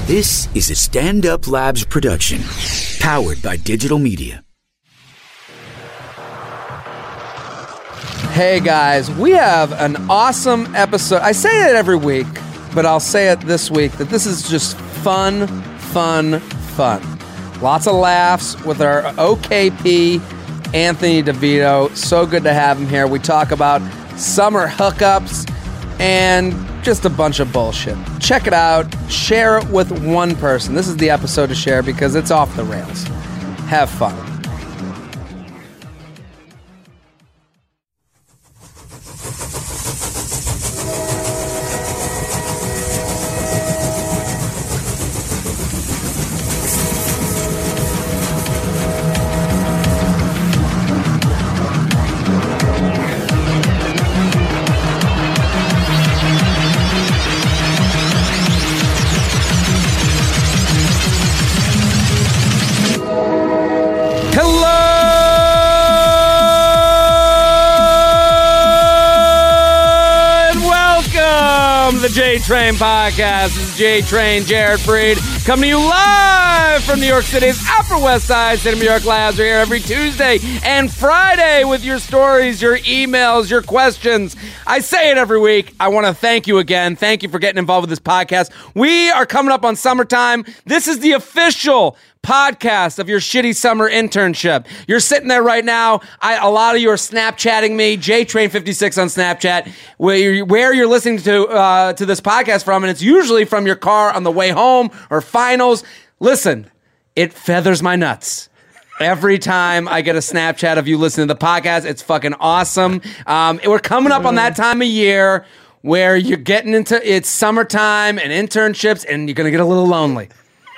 This is a Stand Up Labs production, powered by digital media. Hey guys, we have an awesome episode. I say it every week, but I'll say it this week, that this is just fun. Lots of laughs with our OKP, Anthony DeVito. So good to have him here. We talk about summer hookups and just a bunch of bullshit. Check it out. Share it with one person. This is the episode to share because it's off the rails. Have fun. J-Train Podcast. This is J-Train, Jared Freed, coming to you live from New York City's Upper West Side. City of New York Labs are here every Tuesday and Friday with your stories, your emails, your questions. I say it every week. I want to thank you again. Thank you for getting involved with this podcast. We are coming up on summertime. This is the official podcast of your shitty summer internship. You're sitting there right now. A lot of you are Snapchatting me, JTrain56 on Snapchat, where you're listening to this podcast from, and it's usually from your car on the way home or finals. Listen, it feathers my nuts. Every time I get a Snapchat of you listening to the podcast, it's fucking awesome. We're coming up on that time of year where you're getting into, it's summertime and internships, and you're going to get a little lonely.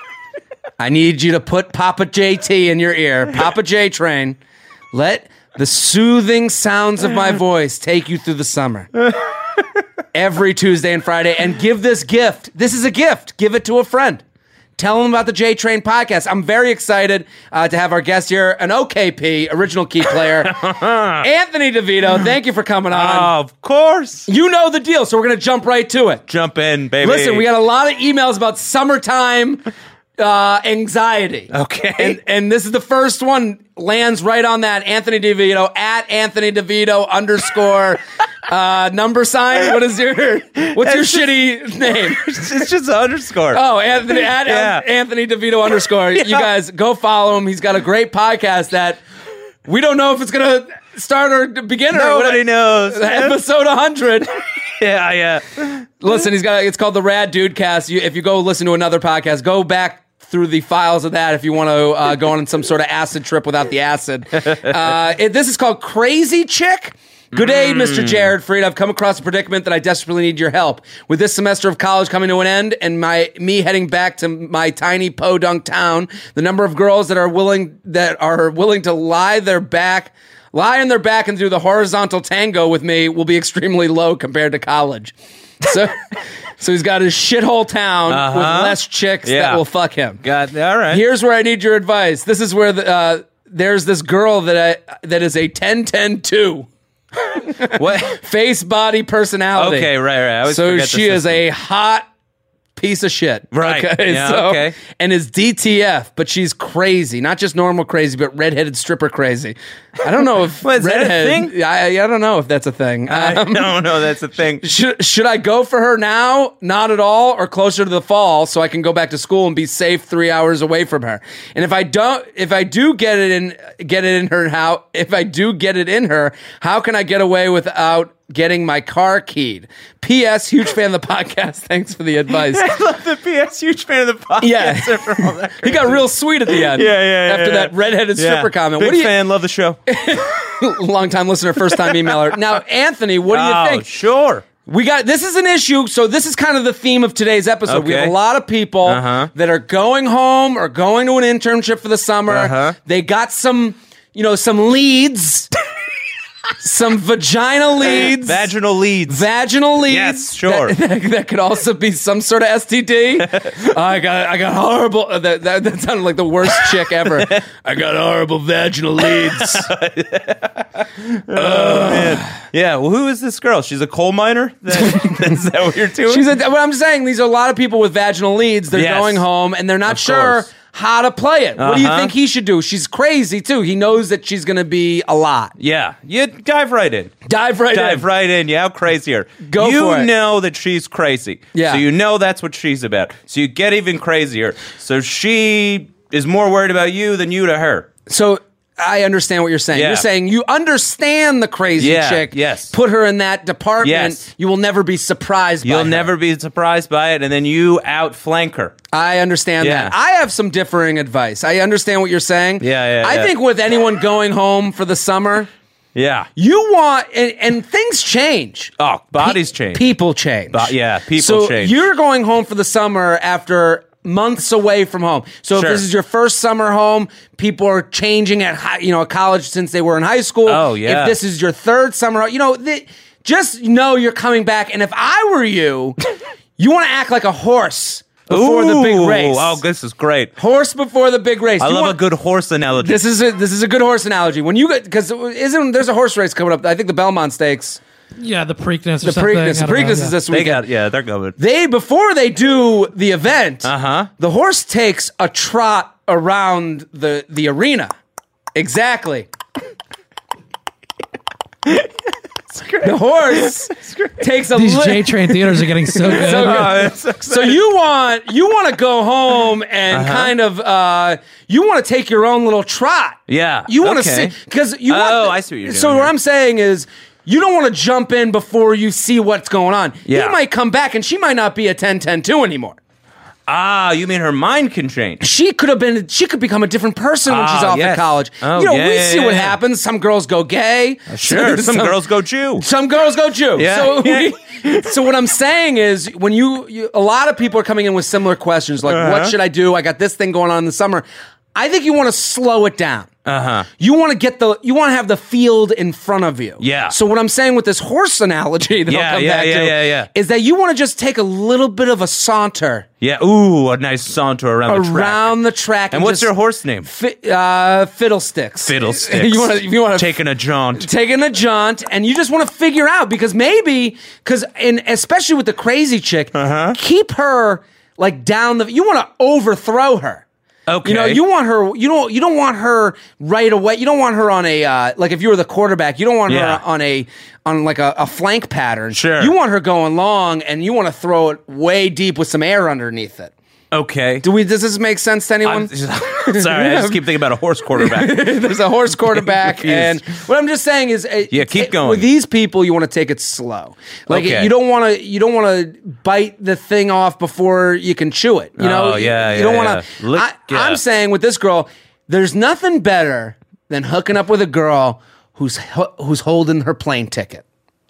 I need you to put Papa JT in your ear. Papa J Train. Let the soothing sounds of my voice take you through the summer. Every Tuesday and Friday. And give this gift. This is a gift. Give it to a friend. Tell them about the J Train Podcast. I'm very excited to have our guest here, an OKP, original key player, Anthony DeVito. Thank you for coming on. Oh, of course. You know the deal, so we're going to jump right to it. Jump in, baby. Listen, we got a lot of emails about summertime anxiety. Okay. And this is the first one, lands right on that. Anthony DeVito, at Anthony DeVito _ number sign. What's your shitty name? It's just an underscore. Oh, Anthony, Anthony DeVito _. Yeah. You guys go follow him. He's got a great podcast that we don't know if it's going to start or begin or Nobody knows. Episode 100. Yeah. Listen, it's called the Rad Dude Cast. If you go listen to another podcast, go back through the files of that if you want to go on some sort of acid trip without the acid. This is called Crazy Chick. Good day, Mr. Jared Freed. I've come across a predicament that I desperately need your help. With this semester of college coming to an end and me heading back to my tiny podunk town, the number of girls that are willing to lie on their back and do the horizontal tango with me will be extremely low compared to college. So he's got his shithole town with less chicks that will fuck him. All right. Here's where I need your advice. This is where there's this girl that is a 10-10-2. What? Face, body, personality. Okay, right. So she is a hot piece of shit. Right. Okay. Yeah, okay. And is DTF, but she's crazy. Not just normal crazy, but redheaded stripper crazy. I don't know if Is that a thing? I don't know if that's a thing. I don't know that's a thing. Should I go for her now? Not at all, or closer to the fall, so I can go back to school and be safe 3 hours away from her. And if I do get it in her, how can I get away without getting my car keyed? P.S. Huge fan of the podcast. Thanks for the advice. I love the P.S. Huge fan of the podcast. Yeah. He got real sweet at the end. After that redheaded stripper comment. Big fan. Love the show. Long-time listener, first-time emailer. Now, Anthony, what do you think? Sure. This is an issue, so this is kind of the theme of today's episode. Okay. We have a lot of people that are going home or going to an internship for the summer. They got some leads. some vagina leads. Vaginal leads. Vaginal leads. Yes, sure. That could also be some sort of STD. I got horrible. That sounded like the worst chick ever. I got horrible vaginal leads. Man. Yeah, well, who is this girl? She's a coal miner? Is that what you're doing? What I'm saying, these are a lot of people with vaginal leads. They're going home and they're not sure how to play it. What do you think he should do? She's crazy, too. He knows that she's going to be a lot. Yeah. You dive right in. Dive right in. Yeah, how crazy her. Go for it. You know that she's crazy. Yeah. So you know that's what she's about. So you get even crazier. So she is more worried about you than you to her. So I understand what you're saying. Yeah. You're saying you understand the crazy chick. Yes. Put her in that department. Yes. You will never be surprised by her. You'll never be surprised by it, and then you outflank her. I understand that. I have some differing advice. I understand what you're saying. I think with anyone going home for the summer, you want, and things change. Oh, bodies change. People change. People change. So you're going home for the summer after months away from home. So if this is your first summer home, people are changing at college since they were in high school. Oh, yeah. If this is your third summer, just know you're coming back. And if I were you, you want to act like a horse before the big race. Oh, this is great. Horse before the big race. I love a good horse analogy. This is a good horse analogy. When you get, because there's a horse race coming up. I think the Belmont Stakes. Yeah, the Preakness or the something. Preakness. The Preakness is this weekend. They're going. Before they do the event, the horse takes a trot around the arena. Exactly. The horse takes a These J-Train theaters are getting so good. So you want to go home and kind of you want to take your own little trot. Yeah. You want to see, because you want. I see what you're doing. So what I'm saying is, you don't want to jump in before you see what's going on. Yeah. You might come back and she might not be a 10-10-2 anymore. Ah, you mean her mind can change? She could become a different person when she's off at college. Oh, we see what happens. Some girls go gay. Sure, some girls go Jew. Some girls go Jew. Yeah. So what I'm saying is, when you a lot of people are coming in with similar questions, like, what should I do? I got this thing going on in the summer. I think you want to slow it down. You want to have the field in front of you. Yeah. So what I'm saying with this horse analogy that I'll come back to is that you want to just take a little bit of a saunter. Yeah. Ooh, a nice saunter around the track. And what's your horse name? Fiddlesticks. Fiddlesticks. you want to taking a jaunt. Taking a jaunt, and you just want to figure out, because especially with the crazy chick, keep her like down you want to overthrow her. Okay. You want her. You don't want her right away. You don't want her on a like, if you were the quarterback, you don't want her on like a flank pattern. Sure. You want her going long, and you want to throw it way deep with some air underneath it. Okay. Does this make sense to anyone? Sorry, I just keep thinking about a horse quarterback. There's a horse quarterback, and what I'm just saying is, keep going. With these people, you want to take it slow. Like, you don't want to bite the thing off before you can chew it. You don't want to. I'm saying with this girl, there's nothing better than hooking up with a girl who's holding her plane ticket.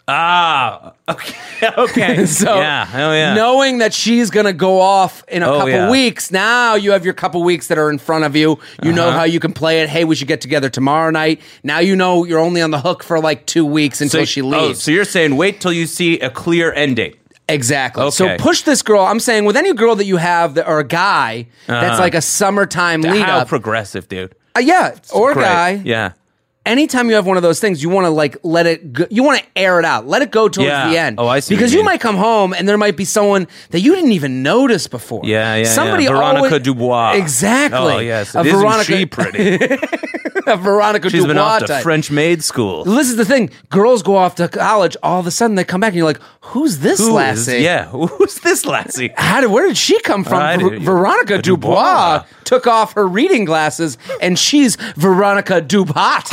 Ah, okay. So, knowing that she's going to go off in a couple weeks, now you have your couple weeks that are in front of you. You know how you can play it. Hey, we should get together tomorrow night. Now you know you're only on the hook for like 2 weeks until she leaves. So you're saying wait till you see a clear end date. Exactly. Okay. So push this girl. I'm saying with any girl that you have or a guy that's like a summertime lead How up. progressive, dude. Or a guy. Yeah. Anytime you have one of those things, you want to like let it go, you want to air it out. Let it go towards the end. Oh, I see. Because you might come home and there might be someone that you didn't even notice before. Somebody Veronica Dubois. Exactly. Oh, yes. Isn't she pretty? A Veronica She's Dubois been off to type. French maid school. This is the thing. Girls go off to college, all of a sudden they come back and you're like, who's this lassie? Who's this lassie? Where did she come from? Veronica Dubois took off her reading glasses and she's Veronica Dubois.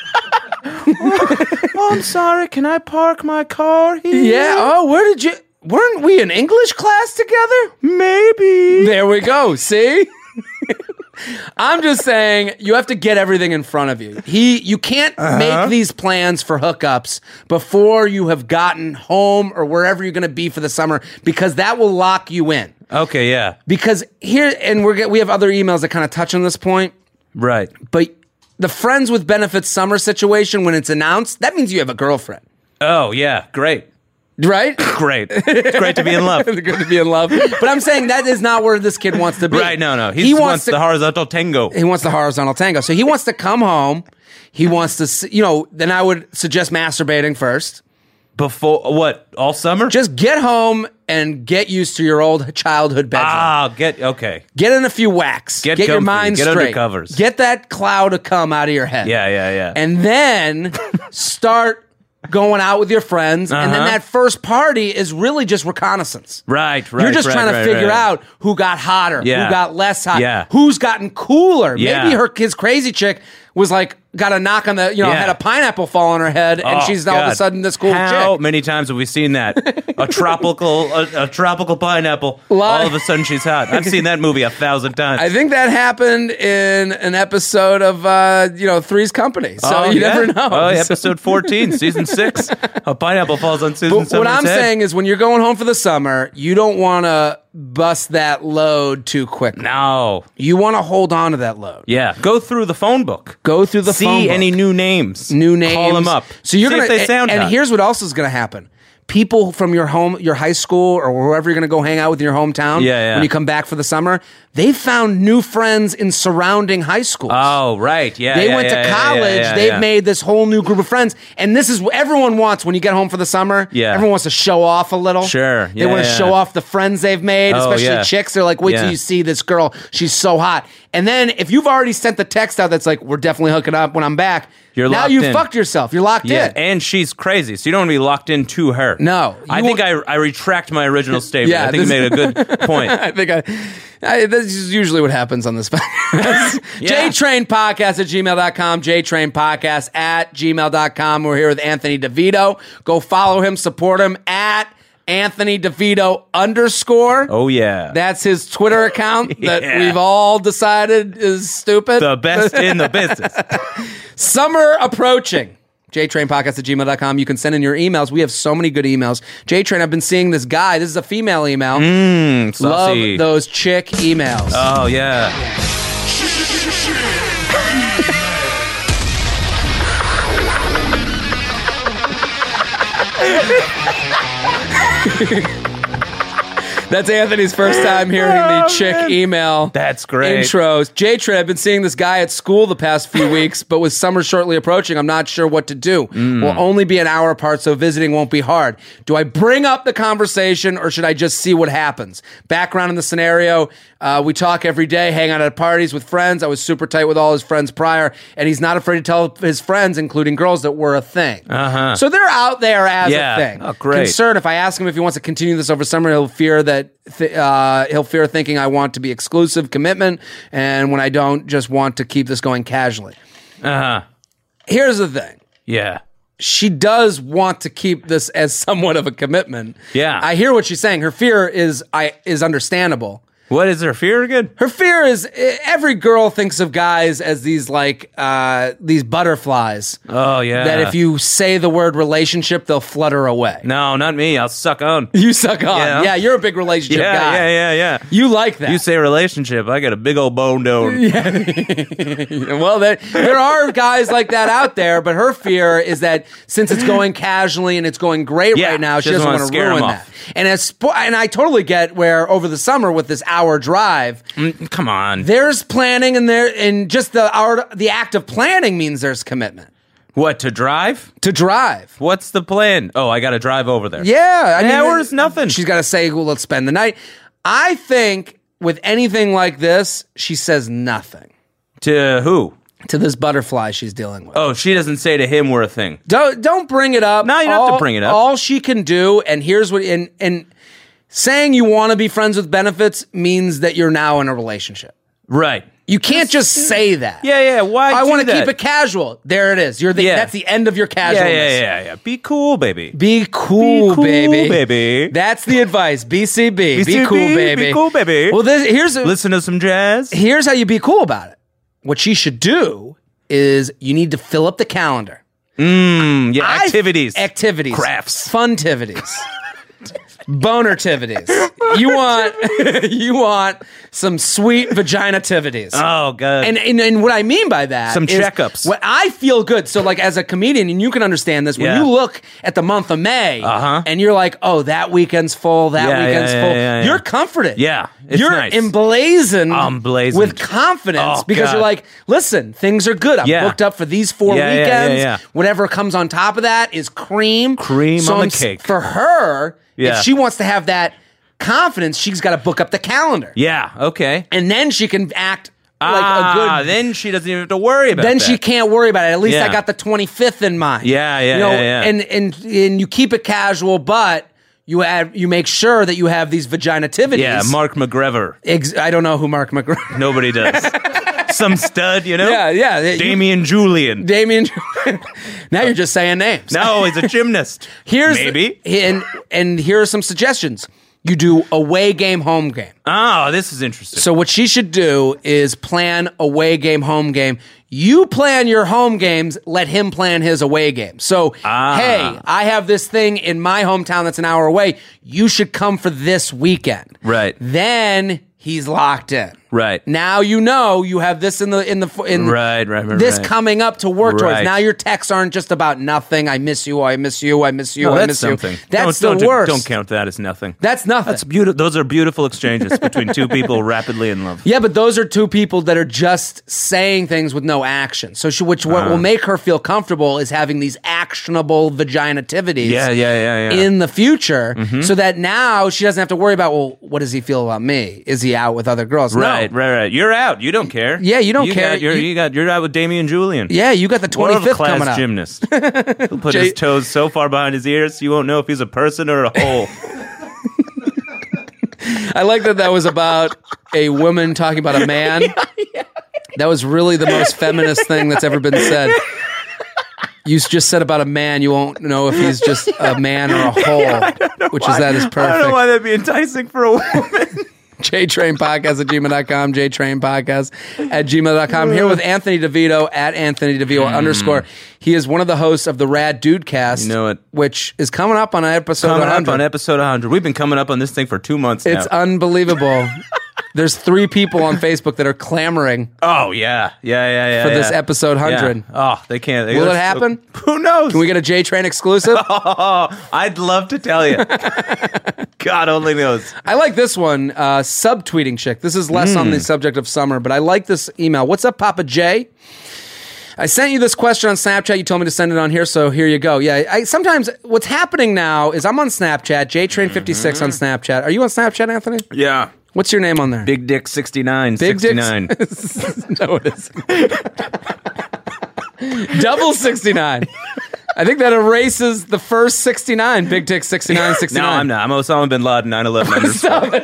Oh, I'm sorry. Can I park my car here? Yeah. Oh, weren't we in English class together? Maybe. There we go. See? I'm just saying, you have to get everything in front of you. You can't make these plans for hookups before you have gotten home or wherever you're going to be for the summer, because that will lock you in. Okay, yeah. Because here, and we have other emails that kind of touch on this point. Right. But the friends with benefits summer situation, when it's announced, that means you have a girlfriend. Oh, yeah. Great. Right? Great. It's great to be in love. Good to be in love. But I'm saying that is not where this kid wants to be. Right, no. He wants the horizontal tango. He wants the horizontal tango. So he wants to come home. He wants to, then I would suggest masturbating first. Before, what, all summer? Just get home and get used to your old childhood bedroom. Okay. Get in a few whacks. Get your comfy. mind Get straight. under covers. Get that cloud to come out of your head. Yeah. And then start going out with your friends, and then that first party is really just reconnaissance. Right. You're just trying to figure out who got hotter, who got less hot, who's gotten cooler. Yeah. Maybe his crazy chick was like, got a knock on the, had a pineapple fall on her head, and she's all of a sudden this cool chick. How many times have we seen that? A tropical pineapple. All of a sudden she's hot. I've seen that movie 1,000 times. I think that happened in an episode of Three's Company. So you never know. Oh, episode 14, season 6. A pineapple falls on Susan Summer's head. What I'm saying is, when you're going home for the summer, you don't want to bust that load too quickly. No. You want to hold on to that load. Yeah. Go through the phone book. Go through the phone book. See any new names. Call them up. So you're See gonna, if they sound and hot. here's what else is going to happen. People from your home, your high school, or wherever you're going to go hang out with in your hometown, when you come back for the summer, they found new friends in surrounding high schools. Oh, right. Yeah. They went to college. They've made this whole new group of friends. And this is what everyone wants when you get home for the summer. Yeah. Everyone wants to show off a little. Sure. They want to show off the friends they've made, especially chicks. They're like, wait till you see this girl. She's so hot. And then if you've already sent the text out that's like, we're definitely hooking up when I'm back, now you've fucked yourself. You're locked in. And she's crazy, so you don't want to be locked in to her. No. I think I retract my original statement. I think you made a good point. I think this is usually what happens on this podcast. JTrainPodcast at gmail.com, JTrainPodcast at gmail.com. We're here with Anthony DeVito. Go follow him, support him at Anthony DeVito _ Oh, yeah. That's his Twitter account that we've all decided is stupid. The best in the business. Summer approaching. JTrainPodcast at gmail.com. You can send in your emails. We have so many good emails. JTrain, I've been seeing this guy. This is a female email. Saucy. Love those chick emails. Oh, yeah. That's Anthony's first time hearing the chick email. That's great. Intros. JTrain, I've been seeing this guy at school the past few weeks, but with summer shortly approaching, I'm not sure what to do. We'll only be an hour apart, so visiting won't be hard. Do I bring up the conversation, or should I just see what happens? Background in the scenario, we talk every day, hang out at parties with friends. I was super tight with all his friends prior, and he's not afraid to tell his friends, including girls, that we're a thing. So they're out there as a thing. Oh, great. Concerned, if I ask him if he wants to continue this over summer, he'll fear thinking I want to be exclusive commitment, and when I don't, just want to keep this going casually. Here's the thing. Yeah. She does want to keep this as somewhat of a commitment. Yeah. I hear what she's saying. Her fear is understandable. What is her fear again? Her fear is every girl thinks of guys as these these butterflies. Oh, yeah. That if you say the word relationship, they'll flutter away. No, not me. I'll suck on. You suck on. Yeah, you're a big relationship guy. Yeah. You like that. You say relationship, I got a big old bone down. Well, there are guys like that out there, but her fear is that since it's going casually and it's going great right now, she doesn't want to ruin that. And I totally get where over the summer with this hour drive, come on, there's planning, and just the act of planning means there's commitment. What, to drive? To drive. What's the plan? Oh, I got to drive over there. Yeah, an hour is nothing. She's got to say, well, let's spend the night. I think with anything like this, she says nothing. To who? To this butterfly she's dealing with. Oh, she doesn't say to him we're a thing. Don't bring it up. No, you don't have to bring it up. All she can do, and here's what, and saying you want to be friends with benefits means that you're now in a relationship. Right. You can't just say that. Yeah. Why? I want to keep it casual. There it is. That's the end of your casualness. Yeah. Be cool, baby. Be cool, baby. baby. That's the advice. BCB. Be cool, baby. Be cool, baby. Well, listen to some jazz. Here's how you be cool about it. What she should do is you need to fill up the calendar. Activities. Crafts. Funtivities. bonertivities. You want some sweet vaginativities. Oh, God. And what I mean by that Some is checkups. What I feel good. So like as a comedian, and you can understand this, when Yeah. you look at the month of May and you're like, oh, that weekend's full, that weekend's full, you're comforted. Yeah, it's you're nice. emblazoned with confidence because God. you're like, listen, things are good. I'm booked up for these 4 weekends. Whatever comes on top of that is cream. Cream so on the cake. For her, Yeah. if she wants to have that confidence, she's got to book up the calendar. Yeah, okay. And then she can act like a good. Then she doesn't even have to worry about Then that. she can't worry about it. At least Yeah. I got the 25th in mind. Yeah. And you keep it casual, but you make sure that you have these vaginativities. Yeah, Mark McGrever. I don't know who Mark McGrever. Nobody does. Some stud, you know? Yeah. Damian Julian. Now you're just saying names. No, he's a gymnast. Maybe. And here are some suggestions. You do away game, home game. Oh, this is interesting. So what she should do is plan away game, home game. You plan your home games, let him plan his away game. So, hey, I have this thing in my hometown that's an hour away. You should come for this weekend. Right. Then he's locked in. Right. Now you know you have this in right. this coming up to work towards. Right. Now your texts aren't just about nothing. I miss you. I miss you. I miss you. No, I that's miss something. you. That's don't the worst. Don't count that as nothing. That's nothing. That's beautiful. Those are beautiful exchanges between two people rapidly in love. Yeah, but those are two people that are just saying things with no action. So what will make her feel comfortable is having these actionable vaginativities Yeah. in the future so that now she doesn't have to worry about, well, what does he feel about me? Is he out with other girls? Right. No. You're out. You don't care. Yeah, you don't care. You're out with Damian Julian. Yeah, you got the 25th coming up. Gymnast. He'll put his toes so far behind his ears, you won't know if he's a person or a hole. I like that was about a woman talking about a man. Yeah. That was really the most feminist thing that's ever been said. You just said about a man, you won't know if he's just a man or a hole, that is perfect. I don't know why that'd be enticing for a woman. JTrainPodcast@gmail.com, JTrainPodcast@gmail.com. Here with Anthony DeVito @ Anthony DeVito _ He is one of the hosts of the Rad Dudecast. You know it. Which is coming up on episode 100. Coming up on episode 100. We've been coming up on this thing for 2 months now. It's unbelievable. There's 3 people on Facebook that are clamoring. Oh, yeah. For this episode 100. Yeah. Oh, they can't. Will it happen? Who knows? Can we get a JTrain exclusive? Oh, I'd love to tell you. God only knows. I like this one, subtweeting chick. This is less on the subject of summer, but I like this email. What's up, Papa J? I sent you this question on Snapchat. You told me to send it on here, so here you go. Yeah, sometimes what's happening now is I'm on Snapchat, JTrain56 on Snapchat. Are you on Snapchat, Anthony? Yeah. What's your name on there? Big Dick 69. Big 69. Dick. No, it isn't. Double 69. I think that erases the first 69. Big Dick 69, 69. No, I'm not. I'm Osama bin Laden 9/11 underscore.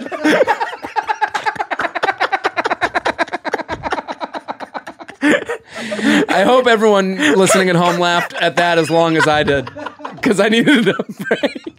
I hope everyone listening at home laughed at that as long as I did, because I needed a break.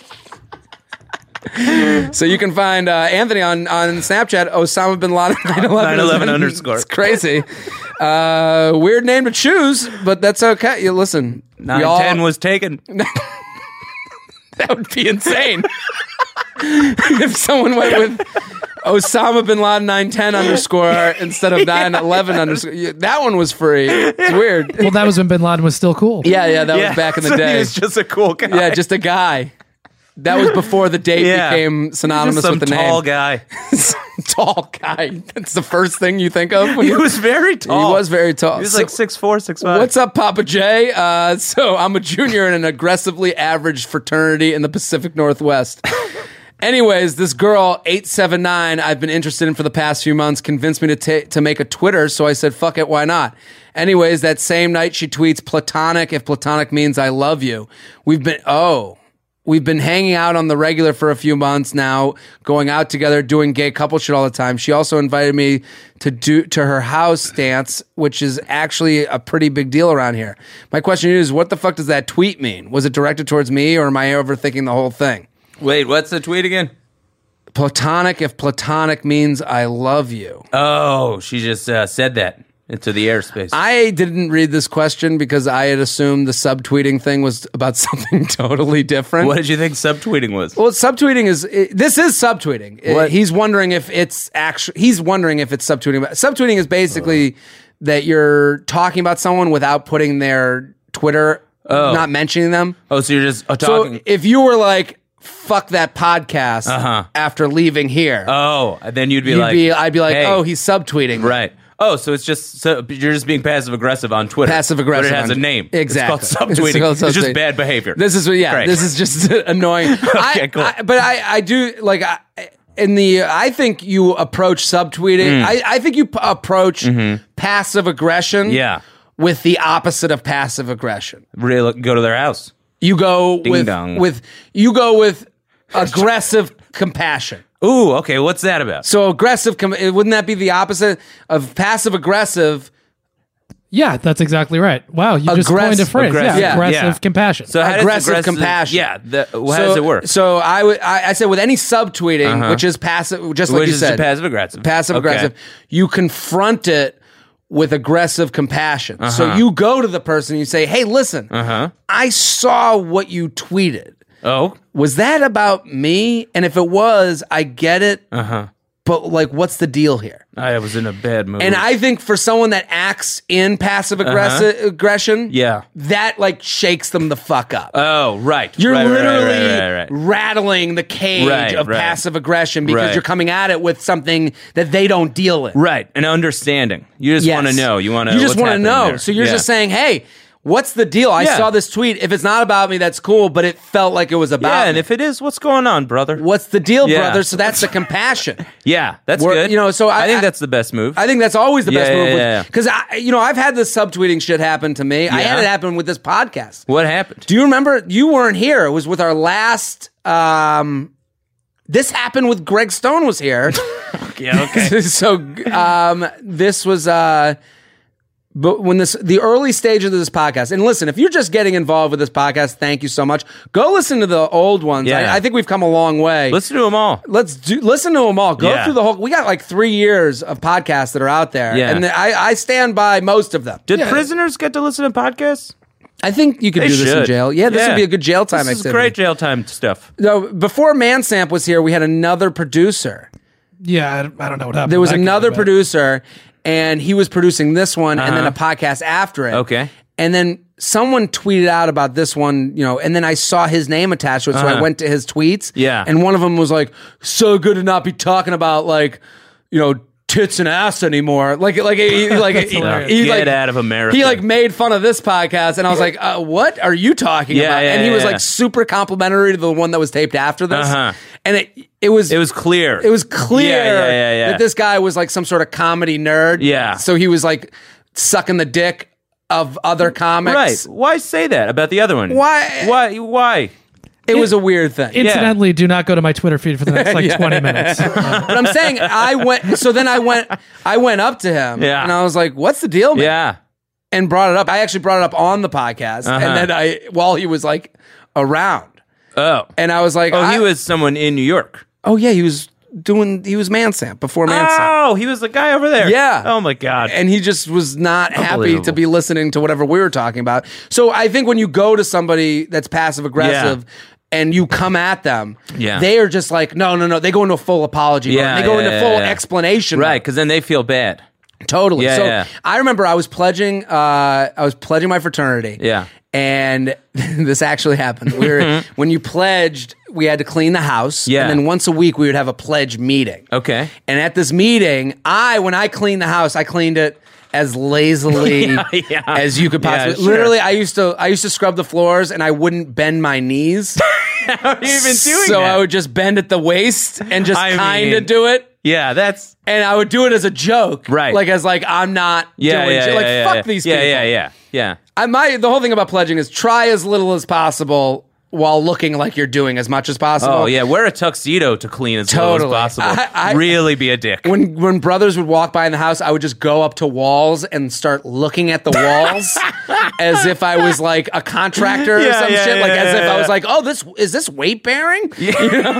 So you can find Anthony on Snapchat, Osama bin Laden 9/11 underscore. It's crazy. Weird name to choose, but that's okay. You listen. 9/10 was taken. That would be insane. If someone went with Osama bin Laden 910 underscore instead of 911 underscore. That one was free. It's weird. Well, that was when bin Laden was still cool. Yeah, that was back in the so day. He was just a cool guy. Yeah, just a guy. That was before the date became synonymous with the name. Tall guy. Tall guy. That's the first thing you think of. He was very tall. He was very tall. He was like 6'4", 6'5". What's up, Papa J? So I'm a junior in an aggressively average fraternity in the Pacific Northwest. Anyways, this girl, 879, I've been interested in for the past few months, convinced me to make a Twitter, so I said, fuck it, why not? Anyways, that same night she tweets, platonic if platonic means I love you. We've been hanging out on the regular for a few months now, going out together, doing gay couple shit all the time. She also invited me to her house dance, which is actually a pretty big deal around here. My question is, what the fuck does that tweet mean? Was it directed towards me, or am I overthinking the whole thing? Wait, what's the tweet again? Platonic if platonic means I love you. Oh, she just said that. into the airspace. I didn't read this question because I had assumed the subtweeting thing was about something totally different. What did you think subtweeting was? Well, subtweeting this is subtweeting. What? He's wondering if it's subtweeting. Subtweeting is basically that you're talking about someone without putting their Twitter, not mentioning them. Oh, so you're just talking. So if you were like, fuck that podcast after leaving here. Oh, then I'd be like, hey. Oh, he's subtweeting. Right. Oh, so it's just you're just being passive aggressive on Twitter. Passive aggressive, but it has a name. Exactly. It's called subtweeting. It's just bad behavior. This is Great. This is just annoying. Okay, cool. But I do like I think you approach subtweeting. I think you approach passive aggression. Yeah. With the opposite of passive aggression. Really go to their house. You go Ding-dong. with aggressive compassion. Ooh, okay. What's that about? So aggressive, wouldn't that be the opposite of passive aggressive? Yeah, that's exactly right. Wow, you just coined a phrase. Aggressive compassion. So how aggressive does compassion. Yeah. How does it work? So I said with any subtweeting, which is passive, just like you said, passive aggressive. Passive aggressive. You confront it with aggressive compassion. So you go to the person and you say, "Hey, listen, I saw what you tweeted. Oh, was that about me? And if it was, I get it. But like, what's the deal here?" I was in a bad mood. And I think for someone that acts in passive aggression, that like shakes them the fuck up. Oh, right. You're right, literally right. rattling the cage of passive aggression because you're coming at it with something that they don't deal with. Right. An understanding. You just want to know. You just want to know. There. So you're just saying, hey, what's the deal? I saw this tweet. If it's not about me, that's cool, but it felt like it was about me. And if it is, what's going on, brother? What's the deal, brother? So that's the compassion. Yeah, that's good. You know, so I think that's the best move. I think that's always the best move. Because I've had this subtweeting shit happen to me. I had it happen with this podcast. What happened? Do you remember? You weren't here. It was with our last. This happened with Greg Stone was here. Yeah, okay. So this was. But when the early stages of this podcast, and listen, if you're just getting involved with this podcast, thank you so much. Go listen to the old ones. Yeah. I think we've come a long way. Listen to them all. Listen to them all. Go through the whole. We got like 3 years of podcasts that are out there, and I stand by most of them. Did prisoners get to listen to podcasts? I think you could do this in jail. Yeah, this would be a good jail time activity. This is great jail time stuff. No, before Mansamp was here, we had another producer. Yeah, I don't know what happened. There was another producer. And he was producing this one and then a podcast after it. Okay. And then someone tweeted out about this one, and then I saw his name attached to it. So I went to his tweets. Yeah. And one of them was like, so good to not be talking about tits and ass anymore. Get out of America. He made fun of this podcast. And I was like, what are you talking about? And he was super complimentary to the one that was taped after this. And it was clear. It was clear Yeah. that this guy was like some sort of comedy nerd. Yeah. So he was like sucking the dick of other comics. Right. Why say that about the other one? Why? It was a weird thing. Incidentally, do not go to my Twitter feed for the next 20 minutes. But I'm saying I went up to him and I was like, what's the deal, man? Yeah. And brought it up. I actually brought it up on the podcast. And then while he was around. Oh. And I was like, he was someone in New York. Oh yeah, he was Mansamp before Mansamp. Oh, he was the guy over there. Yeah. Oh my God. And he just was not happy to be listening to whatever we were talking about. So I think when you go to somebody that's passive aggressive and you come at them, they are just like, no. They go into a full apology mode. They go into full explanation Right, mode. because then they feel bad. Totally. Yeah, I remember I was pledging my fraternity. Yeah. And this actually happened. When you pledged, we had to clean the house. Yeah. And then once a week we would have a pledge meeting. Okay. And at this meeting, when I cleaned the house, I cleaned it as lazily as you could possibly. Yeah, sure. Literally, I used to scrub the floors and I wouldn't bend my knees. How are you even doing So that? I would just bend at the waist and just kind of do it. Yeah, that's... And I would do it as a joke. Right. I'm not doing shit. Fuck these people. Yeah. The whole thing about pledging is try as little as possible while looking like you're doing as much as possible. Oh, yeah. Wear a tuxedo to clean as little as possible. Really be a dick. When brothers would walk by in the house, I would just go up to walls and start looking at the walls as if I was like a contractor or some shit. As if I was like, oh, is this weight bearing? Yeah.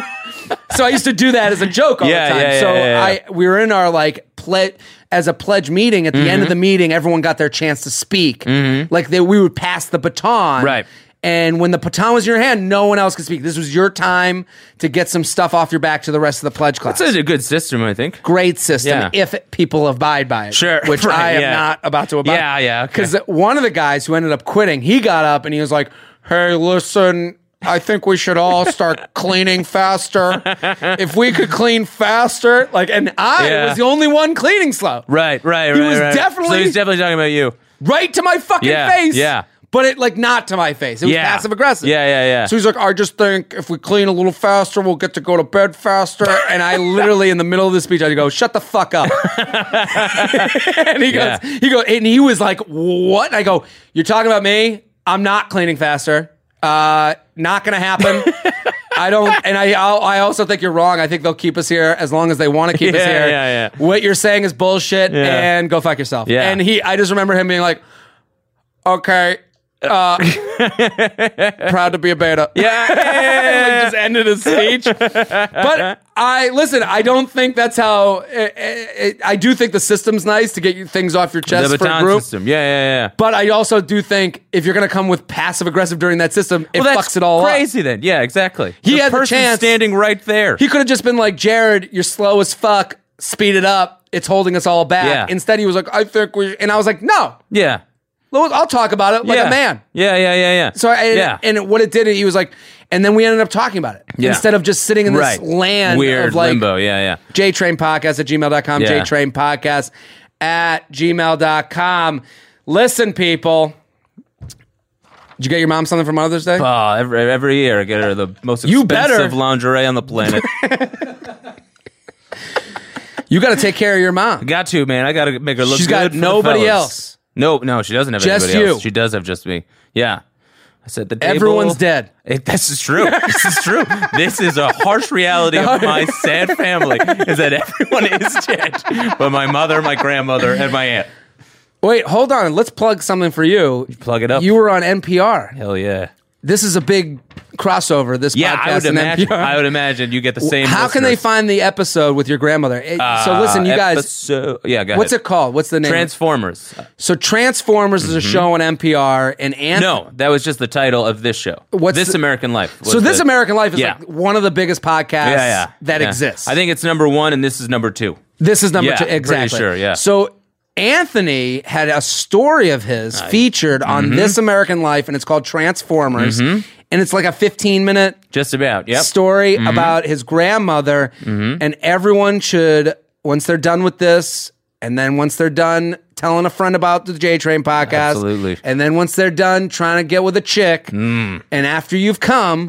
So I used to do that as a joke all the time. We were in our like as a pledge meeting. At the end of the meeting, everyone got their chance to speak. Like we would pass the baton. Right. And when the baton was in your hand, no one else could speak. This was your time to get some stuff off your back to the rest of the pledge class. That's a good system, I think. Great system if people abide by it. Sure. Which I am not about to abide. Yeah. Because one of the guys who ended up quitting, he got up and he was like, hey, listen, I think we should all start cleaning faster. If we could clean faster, and I was the only one cleaning slow. Right. He was definitely. So he's definitely talking about you. Right to my fucking face. Yeah. But it not to my face. It was passive aggressive. Yeah. So he's like, I just think if we clean a little faster, we'll get to go to bed faster. And I literally, in the middle of the speech, I go, shut the fuck up. And he goes, and he was like, what? And I go, you're talking about me? I'm not cleaning faster. Not gonna happen. I don't, and I also think you're wrong. I think they'll keep us here as long as they want to keep us here. Yeah. What you're saying is bullshit, and go fuck yourself. Yeah. And I just remember him being like, okay. Proud to be a beta. Yeah. Just ended his speech. But I don't think that's how. I do think the system's nice to get you things off your chest the for a baton group. system. Yeah. But I also do think if you're going to come with passive aggressive during that system, it fucks it all up. That's crazy then. Yeah, exactly. He had the chance. Standing right there. He could have just been like, Jared, you're slow as fuck. Speed it up. It's holding us all back. Yeah. Instead, he was like, I think we. And I was like, no. Yeah. I'll talk about it like a man. Yeah. So, and what it did, he was like, and then we ended up talking about it. Yeah. Instead of just sitting in this land weird of like limbo. Yeah. JTrainPodcast@gmail.com, JTrainPodcast@gmail.com. Listen, people. Did you get your mom something for Mother's Day? Oh, every year I get her the most expensive lingerie on the planet. You got to take care of your mom. Got to, man. I got to make her look good. She's got nobody else. No, she doesn't have just anybody else. you. She does have just me. Yeah. I said the table. Everyone's dead. This is true. This is true. This is a harsh reality of my sad family, is that everyone is dead. But my mother, my grandmother, and my aunt. Wait, hold on. Let's plug something for you. Plug it up. You were on NPR. Hell yeah. This is a big crossover, this podcast and NPR. I would imagine you get the same How can they find the episode with your grandmother? So listen, you guys. Go ahead. What's it called? What's the name? Transformers. So Transformers is a show on NPR. And no, that was just the title of this show. This American Life. So This American Life is like one of the biggest podcasts that exists. I think it's number 1 and this is number 2. This is number 2, exactly. Pretty sure, yeah. So Anthony had a story of his featured on This American Life, and it's called Transformers. And it's like a 15-minute story about his grandmother. And everyone should, once they're done with this, and then once they're done telling a friend about the J-Train podcast, absolutely. And then once they're done trying to get with a chick, and after you've come,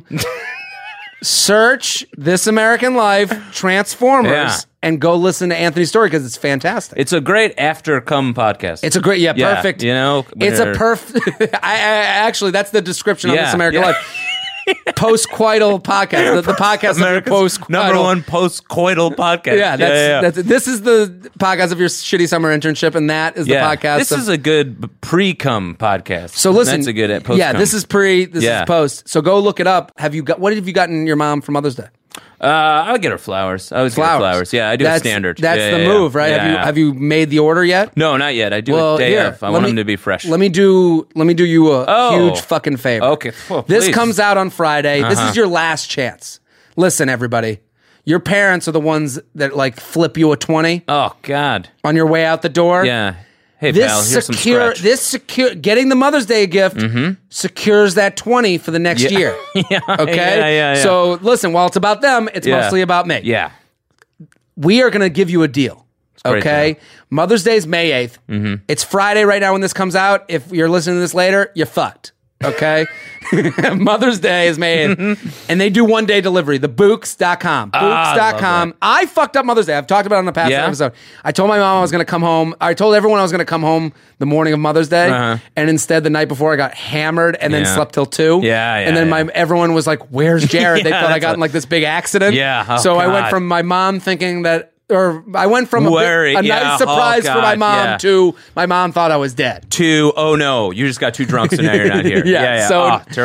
search This American Life, Transformers, and go listen to Anthony's story because it's fantastic. It's a great after-come podcast. It's a great, perfect. You know? It's a perfect, I actually, that's the description of This American Life. Post-coital podcast. The podcast America's of post-coital. Number 1 post-coital podcast. That's this is the podcast of your shitty summer internship, and that is the podcast. This is a good pre-cum podcast. So listen, that's a good post-cum. Yeah, this is pre, this is post. So go look it up. What have you gotten your mom for Mother's Day? I would get her flowers. I always get her flowers. Yeah, I do a standard. That's the move, right? Have you made the order yet? No, not yet. I do a day of. I want them to be fresh. Let me do you a huge fucking favor. Okay. This comes out on Friday. This is your last chance. Listen, everybody. Your parents are the ones that like flip you a 20. Oh God. On your way out the door. Yeah. Hey, pal, here's some scratch. Getting the Mother's Day gift secures that 20, for the next year. Okay? Yeah. So, listen, while it's about them, it's mostly about me. Yeah. We are going to give you a deal. Okay? Mother's Day is May 8th. It's Friday right now when this comes out. If you're listening to this later, you're fucked. Okay? Mother's Day is May 8th. And they do one-day delivery. The Books.com. Books.com. I fucked up Mother's Day. I've talked about it on the past episode. I told my mom I was going to come home. I told everyone I was going to come home the morning of Mother's Day. And instead, the night before, I got hammered and then slept till 2. And then everyone was like, where's Jared? They thought I got in like this big accident. So I went from my mom thinking that, or I went from a nice surprise for my mom to my mom thought I was dead. To, oh no, you just got too drunk, so now you're not here. So terrible.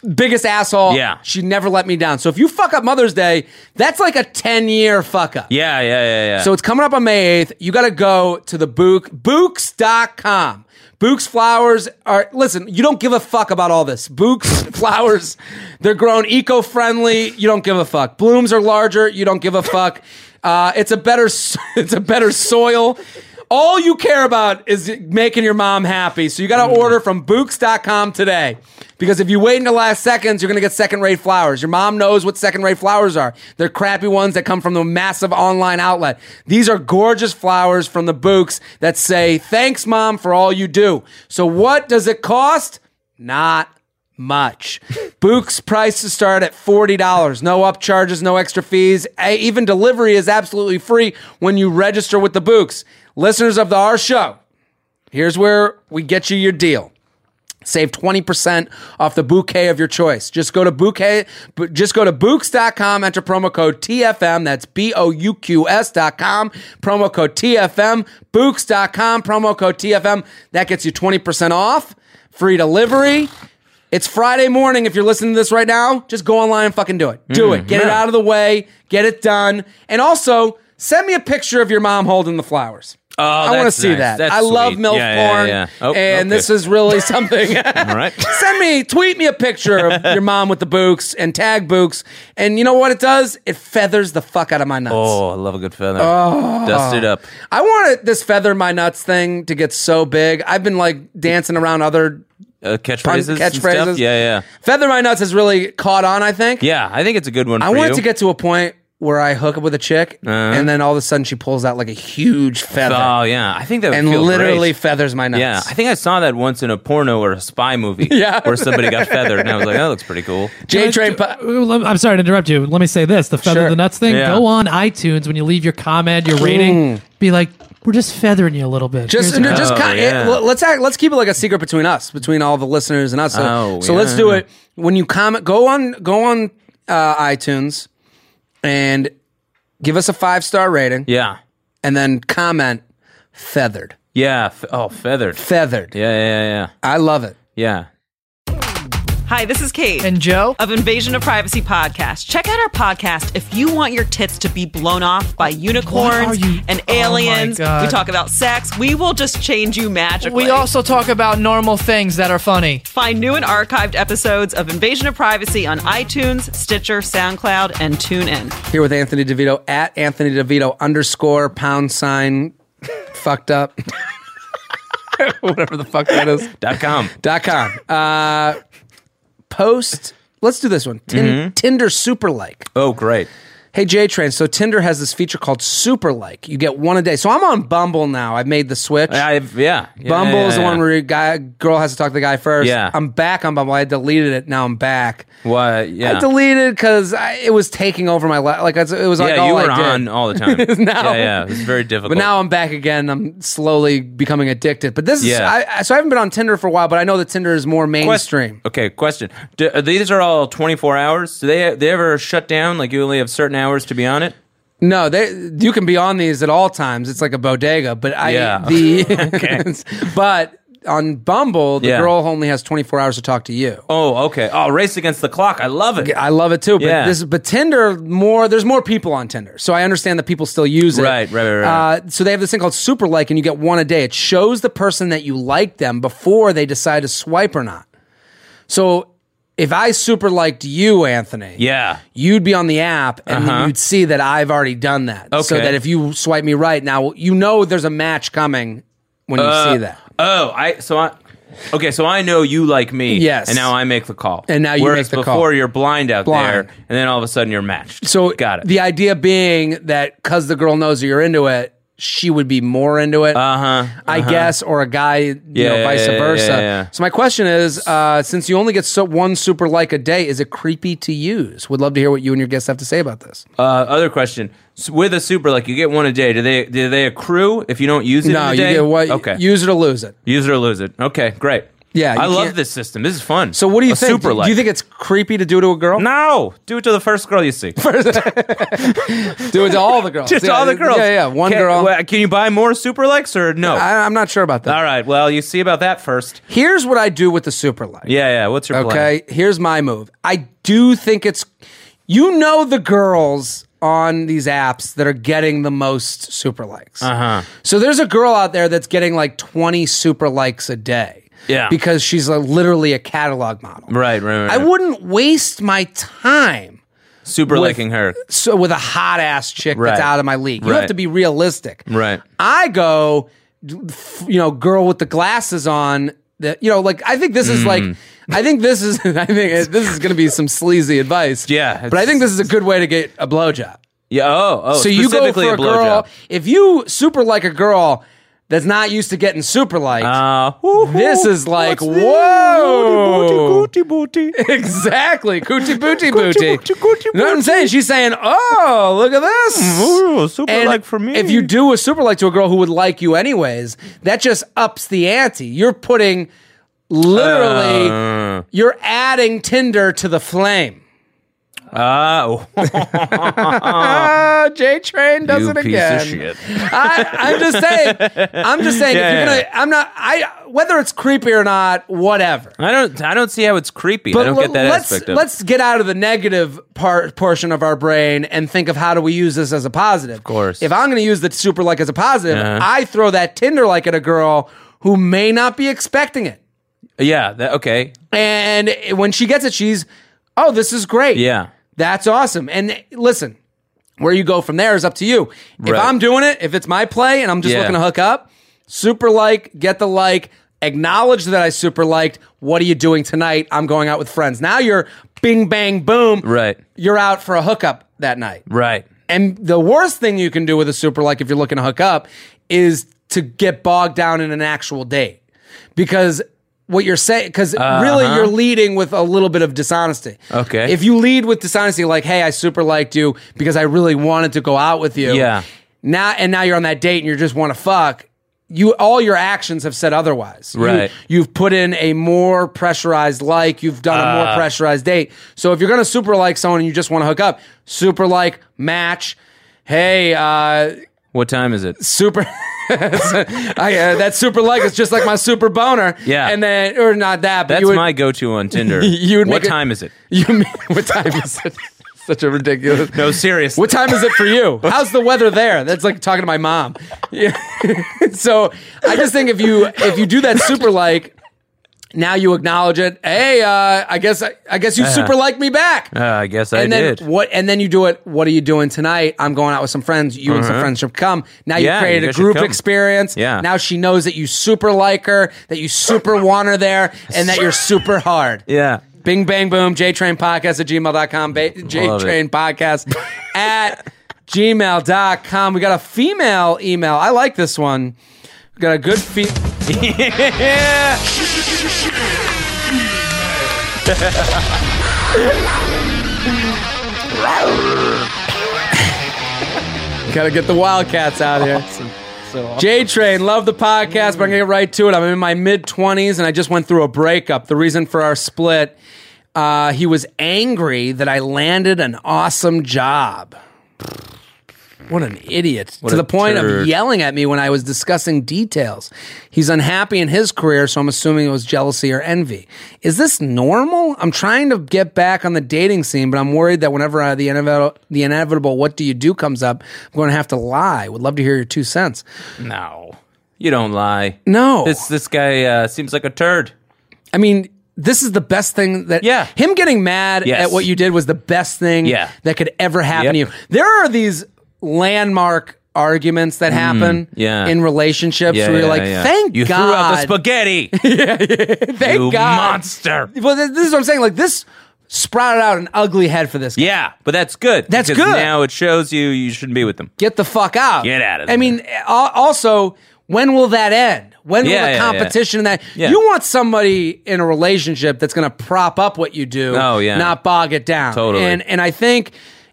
biggest asshole. Yeah. She never let me down. So if you fuck up Mother's Day, that's like a 10-year fuck up. Yeah. So it's coming up on May 8th. You got to go to the Bouqs.com. Bouqs flowers are, listen, you don't give a fuck about all this. Bouqs flowers, they're grown eco-friendly. You don't give a fuck. Blooms are larger. You don't give a fuck. It's a better soil. All you care about is making your mom happy. So you got to order from Bouqs.com today. Because if you wait until the last seconds, you're going to get second-rate flowers. Your mom knows what second-rate flowers are. They're crappy ones that come from the massive online outlet. These are gorgeous flowers from the Bouqs that say, thanks, Mom, for all you do. So what does it cost? Not much. Bouqs prices start at $40. No upcharges, no extra fees. Even delivery is absolutely free when you register with the Bouqs. Listeners of our show, here's where we get you your deal. Save 20% off the bouquet of your choice. Just go to Bouqs.com, enter promo code TFM. That's BOUQS.com, promo code TFM, Bouqs.com, promo code TFM. That gets you 20% off, free delivery. It's Friday morning. If you're listening to this right now, just go online and fucking do it. Do it. Get it out of the way. Get it done. And also, send me a picture of your mom holding the flowers. Oh, I want to see nice. that. That's I love sweet. MILF porn, Oh, and okay. this is really something. All right. Tweet me a picture of your mom with the Bouqs and tag Bouqs, and you know what it does? It feathers the fuck out of my nuts. Oh, I love a good feather. Dust it up. I want this feather my nuts thing to get so big. I've been like dancing around other Catchphrases. catchphrases. Yeah. Feather my nuts has really caught on, I think. Yeah, I think it's a good one for I you. want it to get to a point where I hook up with a chick, and then all of a sudden she pulls out like a huge feather. Oh, yeah. I think that would and feel literally great. feathers my nuts. Yeah, I think I saw that once in a porno or a spy movie where somebody got feathered, and I was like, that looks pretty cool. J-Train. I'm sorry to interrupt you. Let me say this. The feather the nuts thing, go on iTunes when you leave your comment, your rating, be like, we're just feathering you a little bit. Let's keep it like a secret between us, between all the listeners and us. So let's do it. When you comment, go on iTunes and give us a 5-star rating. Yeah. And then comment feathered. Yeah. Feathered. Feathered. Yeah. I love it. Yeah. Hi, this is Kate. And Joe. Of Invasion of Privacy podcast. Check out our podcast if you want your tits to be blown off by unicorns and aliens. Oh my God. We talk about sex. We will just change you magically. We also talk about normal things that are funny. Find new and archived episodes of Invasion of Privacy on iTunes, Stitcher, SoundCloud, and TuneIn. Here with Anthony DeVito at Anthony DeVito _ fucked up. Whatever the fuck that is. .com. Let's do this one. Tinder Super Like. Oh, great. Hey, J-Train, so Tinder has this feature called Super Like. You get one a day. So I'm on Bumble now. I've made the switch. Bumble is the one where girl has to talk to the guy first. Yeah. I'm back on Bumble. I deleted it. Now I'm back. What? Yeah. I deleted because it was taking over my life. Like, it was like all you were I did. on all the time. Now, It was very difficult. But now I'm back again. I'm slowly becoming addicted. But this is, so I haven't been on Tinder for a while, but I know that Tinder is more mainstream. Question. These are all 24 hours? Do they ever shut down? Like you only have certain hours to be on it? No, you can be on these at all times. It's like a bodega. But but on Bumble, the girl only has 24 hours to talk to you. Oh, okay. Oh, race against the clock. I love it. I love it too. But Tinder, there's more people on Tinder. So I understand that people still use it. Right. So they have this thing called Super Like, and you get one a day. It shows the person that you like them before they decide to swipe or not. So if I super liked you, Anthony, you'd be on the app and you'd see that I've already done that. Okay. So that if you swipe me right now, you know there's a match coming when you see that. So I know you like me. Yes. And now I make the call. And now you make the call. Whereas before you're blind there, and then all of a sudden you're matched. So got it. The idea being that because the girl knows that you're into it, she would be more into it, I guess, or a guy, vice versa. Yeah. So my question is, since you only get one super like a day, is it creepy to use? Would love to hear what you and your guests have to say about this. Other question. So with a super like, you get one a day. Do they accrue if you don't use it in a day? You get what? Okay. Use it or lose it. Use it or lose it. Okay, great. Yeah, I love this system. This is fun. So what do you think? Super Do you think it's creepy to do to a girl? No, do it to the first girl you see. Do it to all the girls. Just all the girls. Yeah, one girl. Can you buy more super likes or no? I'm not sure about that. All right, well, you see about that first. Here's what I do with the super like. Yeah, what's your plan? Okay, here's my move. I do think it's, the girls on these apps that are getting the most super likes. So there's a girl out there that's getting like 20 super likes a day. Yeah. Because she's literally a catalog model. Right. I wouldn't waste my time super liking her. So with a hot ass chick that's out of my league. You have to be realistic. Right. I go, girl with the glasses on. I think this is like. I think this is going to be some sleazy advice. Yeah. But I think this is a good way to get a blowjob. Yeah. So you go for a girl. If you super like a girl that's not used to getting super liked, this is like, whoa. Cootie booty. Exactly. Cootie booty booty. You know what I'm saying? She's saying, oh, look at this. Ooh, super like for me. If you do a super like to a girl who would like you anyways, that just ups the ante. You're putting, literally, you're adding Tinder to the flame. J-Train does it again. Piece of shit. I'm just saying. Whether it's creepy or not, whatever. I don't see how it's creepy. But I don't get that aspect of it. Let's get out of the negative portion of our brain and think of how do we use this as a positive. Of course. If I'm going to use the super like as a positive, I throw that Tinder like at a girl who may not be expecting it. Yeah. Okay. And when she gets it, she's, oh, this is great. Yeah. That's awesome. And listen, where you go from there is up to you. If I'm doing it, if it's my play and I'm just looking to hook up, super like, get the like, acknowledge that I super liked. What are you doing tonight? I'm going out with friends. Now you're bing, bang, boom. Right. You're out for a hookup that night. Right. And the worst thing you can do with a super like if you're looking to hook up is to get bogged down in an actual date. Because what you're saying, because really you're leading with a little bit of dishonesty. Okay. If you lead with dishonesty, like, hey, I super liked you because I really wanted to go out with you. Yeah. Now you're on that date and you just want to fuck. All your actions have said otherwise. Right. You've put in a more pressurized like. You've done a more pressurized date. So if you're going to super like someone and you just want to hook up, super like, match. Hey, what time is it? Super. That super like is just like my super boner. Yeah. And then, or not that, but that's my go-to on Tinder. What time is it? What time is it? Such a ridiculous. No, seriously. What time is it for you? How's the weather there? That's like talking to my mom. Yeah. So I just think if you do that super like, now you acknowledge it. Hey, I guess you super like me back. I guess I did. And then you do it. What are you doing tonight? I'm going out with some friends. You and some friends should come. Now you created a group experience. Yeah. Now she knows that you super like her, that you super want her there, and that you're super hard. Yeah. Bing, bang, boom. JTrainPodcast@gmail.com. JTrainPodcast at gmail.com. We got a female email. I like this one. We got a good Yeah. Gotta get the Wildcats out here. J-Train, love the podcast, but I'm gonna get right to it. I'm in my mid-20s and I just went through a breakup. The reason for our split, he was angry that I landed an awesome job. What an idiot. To the point of yelling at me when I was discussing details. He's unhappy in his career, so I'm assuming it was jealousy or envy. Is this normal? I'm trying to get back on the dating scene, but I'm worried that whenever the inevitable what do you do comes up, I'm going to have to lie. Would love to hear your 2 cents. No. You don't lie. No. This guy seems like a turd. I mean, this is the best thing that... Yeah. Him getting mad at what you did was the best thing that could ever happen to you. There are these landmark arguments that happen in relationships where you're like, thank you God. You threw out the spaghetti. Thank you God. monster. Well, this is what I'm saying. Like, this sprouted out an ugly head for this guy. Yeah, but that's good. That's because good. Now it shows you shouldn't be with them. Get the fuck out. Get out of there. I mean, also, when will that end? When will the competition in that... Yeah. You want somebody in a relationship that's going to prop up what you do, not bog it down. Totally. And I think...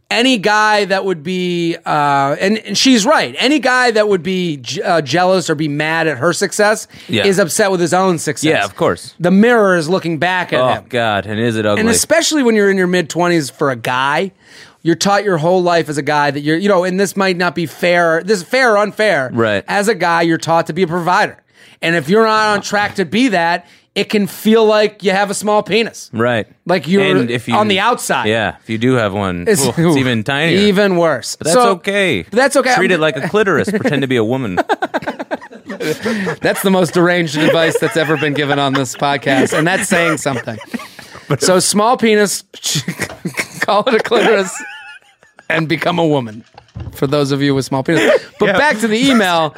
any guy that would be, and she's right, any guy that would be jealous or be mad at her success is upset with his own success. Yeah, of course. The mirror is looking back at him. Oh, God, and is it ugly? And especially when you're in your mid-20s for a guy, you're taught your whole life as a guy that you're, and this might not be fair, this is fair or unfair. Right. As a guy, you're taught to be a provider. And if you're not on track to be that, it can feel like you have a small penis. Right. Like you're on the outside. Yeah, if you do have one, it's even tinier. Even worse. But that's okay. That's okay. Treat it like a clitoris. Pretend to be a woman. That's the most deranged advice that's ever been given on this podcast, and that's saying something. So small penis, call it a clitoris, and become a woman. For those of you with small penis. But back to the email.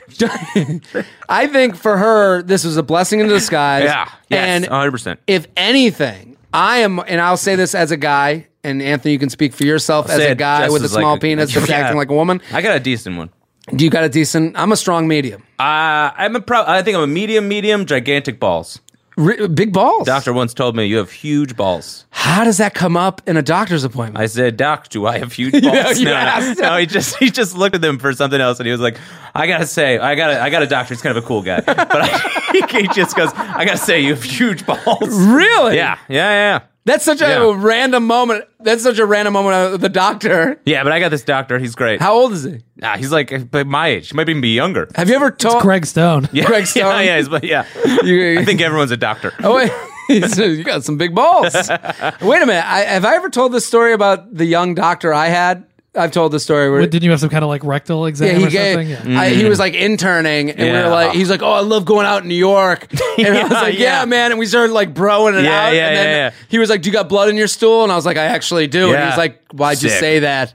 I think for her, this was a blessing in disguise. Yeah. Yes, and 100%. If anything, I am, and I'll say this as a guy, and Anthony, you can speak for yourself as a guy with a small penis that's acting like a woman. I got a decent one. Do you got a decent? I'm a strong medium. I think I'm a medium, gigantic balls. Big balls. Doctor once told me you have huge balls. How does that come up in a doctor's appointment? I said, Doc, do I have huge balls? No, he just looked at them for something else, and he was like, I gotta say, I got a doctor. He's kind of a cool guy, but he just goes, I gotta say, you have huge balls. Really? Yeah. That's such a random moment. That's such a random moment of the doctor. Yeah, but I got this doctor. He's great. How old is he? He's like my age. He might even be younger. Have you ever told It's Greg Stone? Yeah, Greg Stone? Yeah. I think everyone's a doctor. Oh, wait. You got some big balls. Wait a minute. Have I ever told this story about the young doctor I had? I've told the story where Didn't you have some kind of like rectal exam or something? Yeah. He was like interning, and we were like, he's like, oh, I love going out in New York, and I was like, yeah, man, and we started like broing it out, and then he was like, do you got blood in your stool? And I was like, I actually do, and he's like, why'd you say that?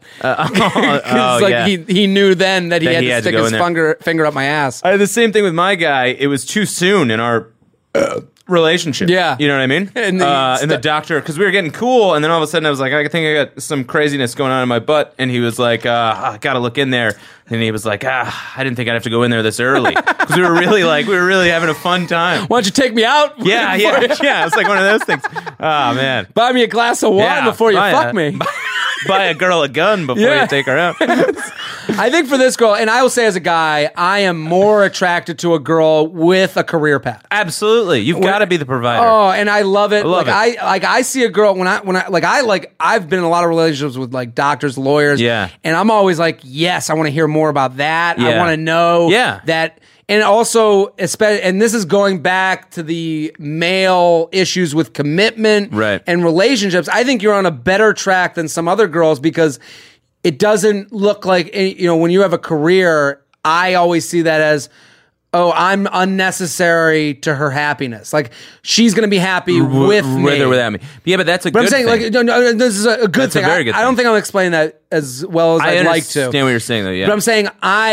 He knew then that he had to stick his finger up my ass. I had the same thing with my guy. It was too soon in our relationship. Yeah. You know what I mean? And the doctor, because we were getting cool, and then all of a sudden I was like, I think I got some craziness going on in my butt, and he was like, I gotta look in there. And he was like, I didn't think I'd have to go in there this early. Because we were really having a fun time. Why don't you take me out? Yeah. It's like one of those things. Oh, man. Buy me a glass of wine before you fuck me. Buy a girl a gun before you take her out. I think for this girl, and I will say as a guy, I am more attracted to a girl with a career path. Absolutely. You've got to be the provider. Oh, and I love it. I see a girl I've been in a lot of relationships with like doctors, lawyers. Yeah. And I'm always like, yes, I want to hear more about that. I want to know that. And also, and this is going back to the male issues with commitment and relationships. I think you're on a better track than some other girls because it doesn't look like, when you have a career, I always see that as, I'm unnecessary to her happiness. Like, she's going to be happy with me. With or without me. Yeah, but that's a good thing. But I'm saying, no, this is a good thing. A very good thing. I don't think I'm explaining that as well as I'd like to. I understand what you're saying, though, yeah. But I'm saying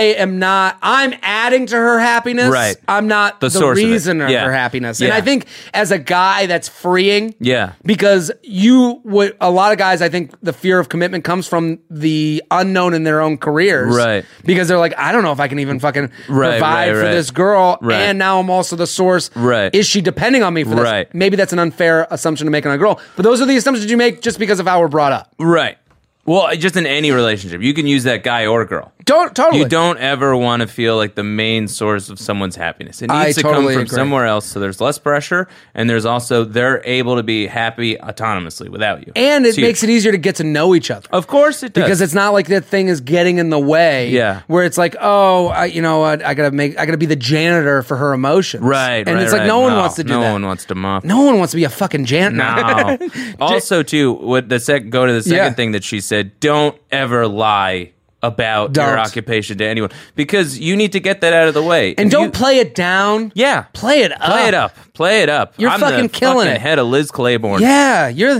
I'm adding to her happiness. Right. I'm not the reason of her happiness. And I think as a guy, that's freeing. Yeah. Because a lot of guys, I think the fear of commitment comes from the unknown in their own careers. Right. Because they're like, I don't know if I can even fucking provide for this girl. Right. And now I'm also the source. Right. Is she depending on me for this? Right. Maybe that's an unfair assumption to make on a girl. But those are the assumptions you make just because of how we're brought up. Right. Well, just in any relationship, you can use that guy or girl. Totally. You don't ever want to feel like the main source of someone's happiness. It needs to come from somewhere else, so there's less pressure, and there's also they're able to be happy autonomously without you. And it makes it easier to get to know each other. Of course it does. Because it's not like that thing is getting in the way. Yeah. Where it's like, I gotta be the janitor for her emotions. Right. And it's like no one wants to do that. No one wants to mop. No one wants to be a fucking janitor. No. Also, too, go to the second thing that she said. Don't ever lie about your occupation to anyone because you need to get that out of the way. And don't play it down. Yeah. Play it up. Play it up. You're fucking killing it. Head of Liz Claiborne. Yeah. You're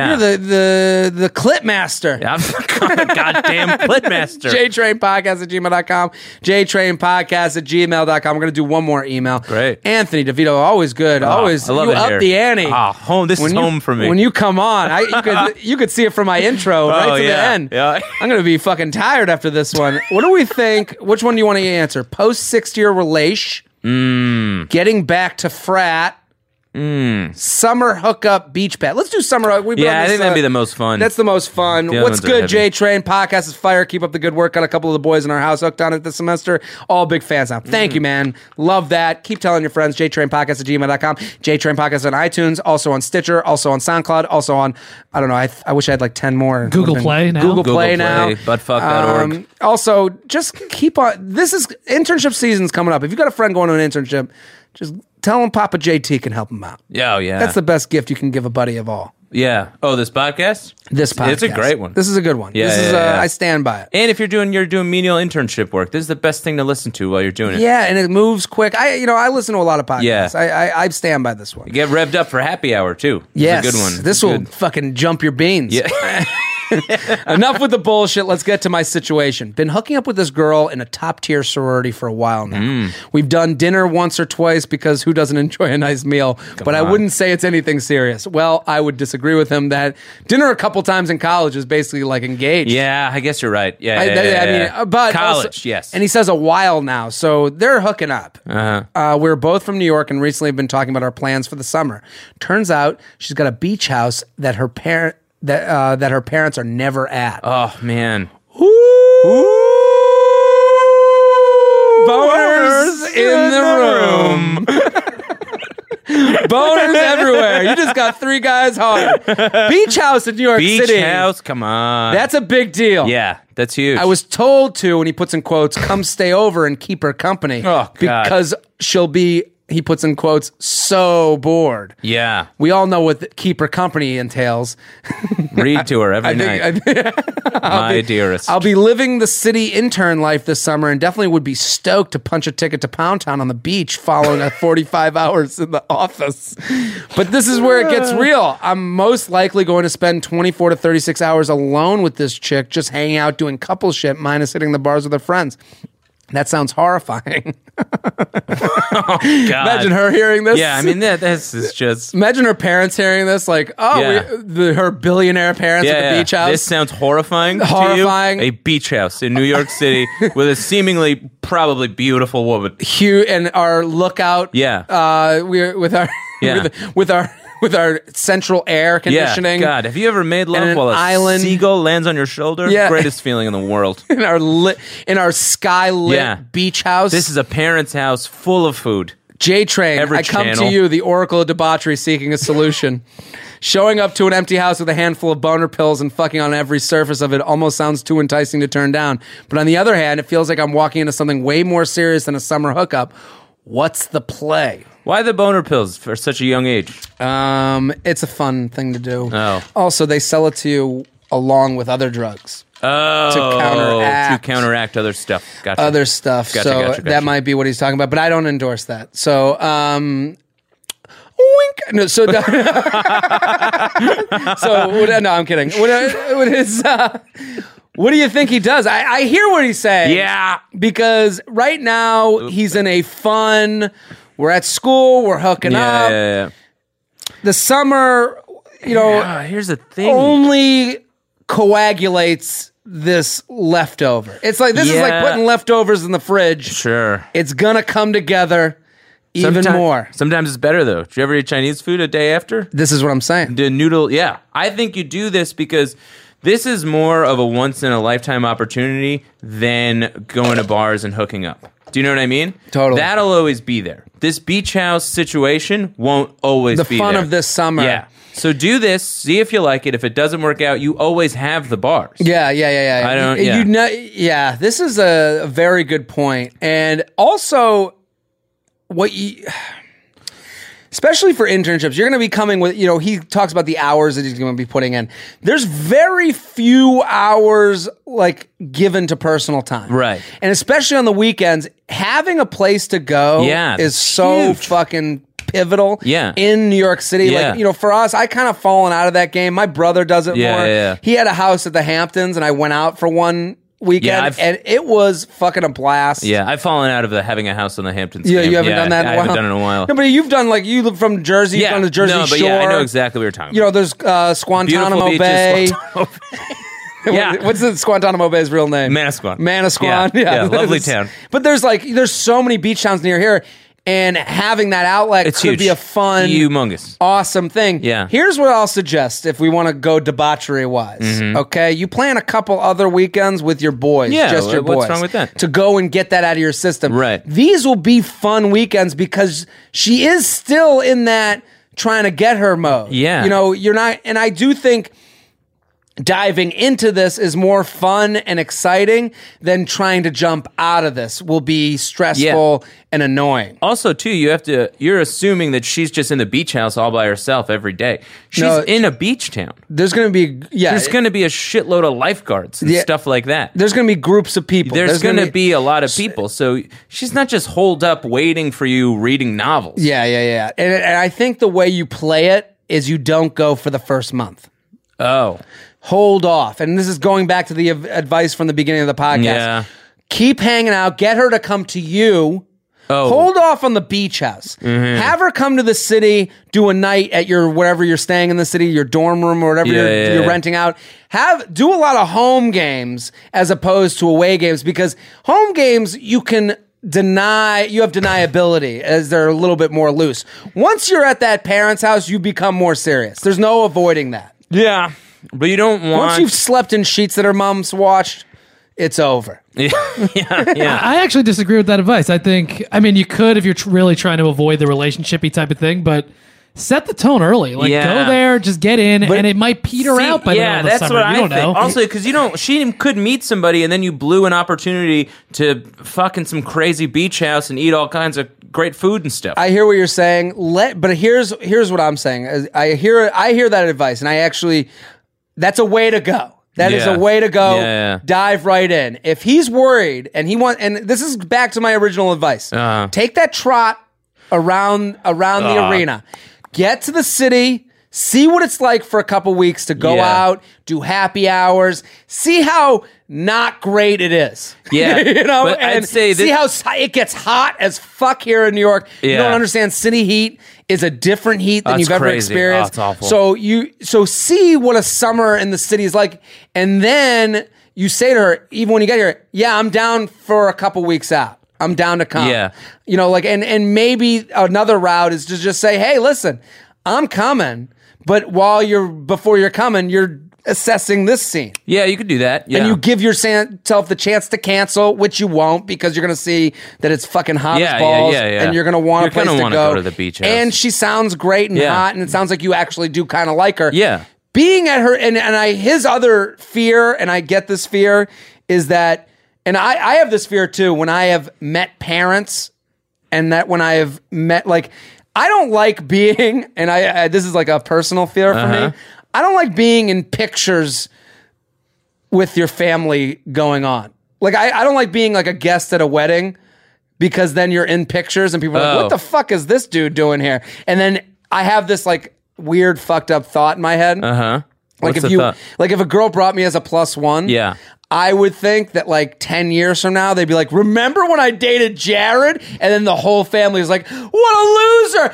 the clip master. I'm the goddamn clip master. JTrainPodcast@gmail.com. JTrainPodcast@gmail.com. We're going to do one more email. Great. Anthony DeVito, always good. Always. I love it up here. the ante. Home. This is home for me. When you come on, you could see it from my intro right to the end. Yeah. I'm going to be fucking tired after this one. What do we think? Which one do you want to answer? Post 6-year relation, getting back to frat, Summer hookup beach pad. Let's do summer hookup. I think that'd be the most fun. That's the most fun. The other What's ones are good, heavy. J Train? Podcast is fire. Keep up the good work. Got a couple of the boys in our house hooked on it this semester. All big fans now. Thank you, man. Love that. Keep telling your friends. JTrainPodcast@gmail.com. JTrain Podcast on iTunes. Also on Stitcher. Also on SoundCloud. Also on, I don't know, I wish I had like 10 more. Google Play now. Google Play now. Buttfuck.org. Also, just keep on. This is internship season's coming up. If you got a friend going to an internship, just tell him Papa JT can help him out. Yeah. That's the best gift you can give a buddy of all. Yeah. Oh, this podcast? This podcast. It's a great one. This is a good one. Yeah, this is. yeah. I stand by it. And if you're doing menial internship work, this is the best thing to listen to while you're doing it. Yeah, and it moves quick. I listen to a lot of podcasts. Yeah. I stand by this one. You get revved up for happy hour too. Yes, It's a good one. This will fucking jump your beans. Yeah. Enough with the bullshit. Let's get to my situation. Been hooking up with this girl in a top tier sorority for a while now. We've done dinner once or twice because who doesn't enjoy a nice meal? But I wouldn't say it's anything serious. Well, I would disagree with him that dinner a couple times in college is basically like engaged. Yeah, I guess you're right. Yeah, I mean, but college, also- yes. And he says a while now, so they're hooking up. We're both from New York and recently have been talking about our plans for the summer. Turns out she's got a beach house that her parents are never at. Oh man. Boners in the room. Boners everywhere. You just got 3 guys hard. Beach house in New York City. Beach house, come on. That's a big deal. Yeah, that's huge. I was told to, and he puts in quotes, come stay over and keep her company. Oh, God. Because she'll be, he puts in quotes, so bored. Yeah. We all know what keep her company entails. Read to her every night. My dearest. I'll be living the city intern life this summer and definitely would be stoked to punch a ticket to Pound Town on the beach following a 45 hours in the office. But this is where it gets real. I'm most likely going to spend 24 to 36 hours alone with this chick, just hanging out doing couple shit minus hitting the bars with her friends. That sounds horrifying. God. Imagine her hearing this. Yeah, I mean, this is just... Imagine her parents hearing this, like, her billionaire parents at the beach house. This sounds horrifying. Horrifying. To you. A beach house in New York City with a seemingly probably beautiful woman. Hugh and our lookout. Yeah. We're with our Yeah. with our central air conditioning. Yeah. God, have you ever made love an while a island. seagull lands on your shoulder? Yeah. Greatest feeling in the world. In our sky lit beach house. This is a parent's house full of food. J-Train, Every I come channel. to you, the Oracle of Debauchery, seeking a solution. Showing up to an empty house with a handful of boner pills and fucking on every surface of it almost sounds too enticing to turn down. But on the other hand, it feels like I'm walking into something way more serious than a summer hookup. What's the play? Why the boner pills for such a young age? It's a fun thing to do. Oh. Also, they sell it to you along with other drugs. To counteract other stuff. Gotcha. Other stuff. Gotcha. That might be what he's talking about, but I don't endorse that. So, wink. No, so, no, I'm kidding. What do you think he does? I hear what he's saying. Yeah. Because right now he's in a fun, we're at school, we're hooking up. Yeah. The summer, Here's the thing. only coagulates this leftover. It's like, this is like putting leftovers in the fridge. Sure. It's gonna come together even more. Sometimes it's better, though. Do you ever eat Chinese food a day after? This is what I'm saying. The noodle, yeah. I think you do this because this is more of a once-in-a-lifetime opportunity than going to bars and hooking up. Do you know what I mean? Totally. That'll always be there. This beach house situation won't always be there. The fun of this summer. Yeah. So do this, see if you like it. If it doesn't work out, you always have the bars. Yeah. I don't- This is a very good point. And also, especially for internships, you're going to be coming with, he talks about the hours that he's going to be putting in. There's very few hours given to personal time. Right. And especially on the weekends, having a place to go is so huge. fucking pivotal in New York City. Yeah. For us, I kind of fallen out of that game. My brother does it more. Yeah. He had a house at the Hamptons and I went out for one weekend and it was fucking a blast. Yeah, I've fallen out of having a house on the Hamptons. Yeah, you haven't done that in a while? I haven't done it in a while. No, but you've done you live from Jersey, you've done the Jersey Shore. Yeah, I know exactly what you're talking about. There's Squantanamo Beautiful Bay. beaches, Yeah. What's the Squantanamo Bay's real name? Manasquan. Manasquan. Yeah, lovely town. But there's so many beach towns near here. and having that outlet It's could huge. be a fun, humongous, awesome thing. Yeah. Here's what I'll suggest if we want to go debauchery wise. Okay, you plan a couple other weekends with your boys, Yeah, just your boys. what's wrong with that? To go and get that out of your system. Right. These will be fun weekends because she is still in that trying to get her mode. Yeah. You know, you're not, and I do think diving into this is more fun and exciting than trying to jump out of this will be stressful and annoying. Also, too, you're assuming that she's just in the beach house all by herself every day. She's No, in a beach town. There's going to be, There's going to be a shitload of lifeguards and stuff like that. There's going to be groups of people. There's going to be a lot of people. So she's not just holed up waiting for you reading novels. Yeah. And I think the way you play it is you don't go for the first month. Oh. Hold off. And this is going back to the advice from the beginning of the podcast. Yeah. Keep hanging out. Get her to come to you. Oh. Hold off on the beach house. Have her come to the city, do a night at your wherever you're staying in the city, your dorm room or whatever you're renting out. Do a lot of home games as opposed to away games, because home games you have deniability as they're a little bit more loose. Once you're at that parent's house, you become more serious. There's no avoiding that. Yeah. But you don't want... Once you've slept in sheets that her mom's washed, it's over. Yeah. I actually disagree with that advice. I mean, you could if you're really trying to avoid the relationshipy type of thing, but set the tone early. Like, go there, just get in, and it might peter out by the end of the summer. What you don't know. Also, because she could meet somebody, and then you blew an opportunity to fucking some crazy beach house and eat all kinds of great food and stuff. I hear what you're saying. But here's what I'm saying. I hear that advice, and that's a way to go. That is a way to go. Yeah. Dive right in. If he's worried and and this is back to my original advice. Take that trot around the arena. Get to the city. See what it's like for a couple weeks to go out, do happy hours, see how not great it is. Yeah. But I'd say see how it gets hot as fuck here in New York. Yeah. You don't understand. City heat is a different heat than you've ever experienced. Oh, it's awful. So see what a summer in the city is like, and then you say to her, even when you get here, yeah, I'm down for a couple weeks out. I'm down to come. Yeah. And maybe another route is to just say, hey, listen, I'm coming. But before you're coming, you're assessing this scene. Yeah, you could do that. Yeah. And you give yourself the chance to cancel, which you won't, because you're going to see that it's fucking hot as balls, and you're going to want a place to go to the beach house. And she sounds great and hot, and it sounds like you actually do kind of like her. Yeah. Being at her, his other fear, and I get this fear, is that, and I have this fear too, when I have met parents, and that when I have met, like, I don't like being, and this is like a personal fear for me, I don't like being in pictures with your family going on. Like, I don't like being like a guest at a wedding, because then you're in pictures and people are like, what the fuck is this dude doing here? And then I have this like weird fucked up thought in my head. Like if a girl brought me as a +1, I would think that like 10 years from now, they'd be like, remember when I dated Jared? And then the whole family is like, what a loser.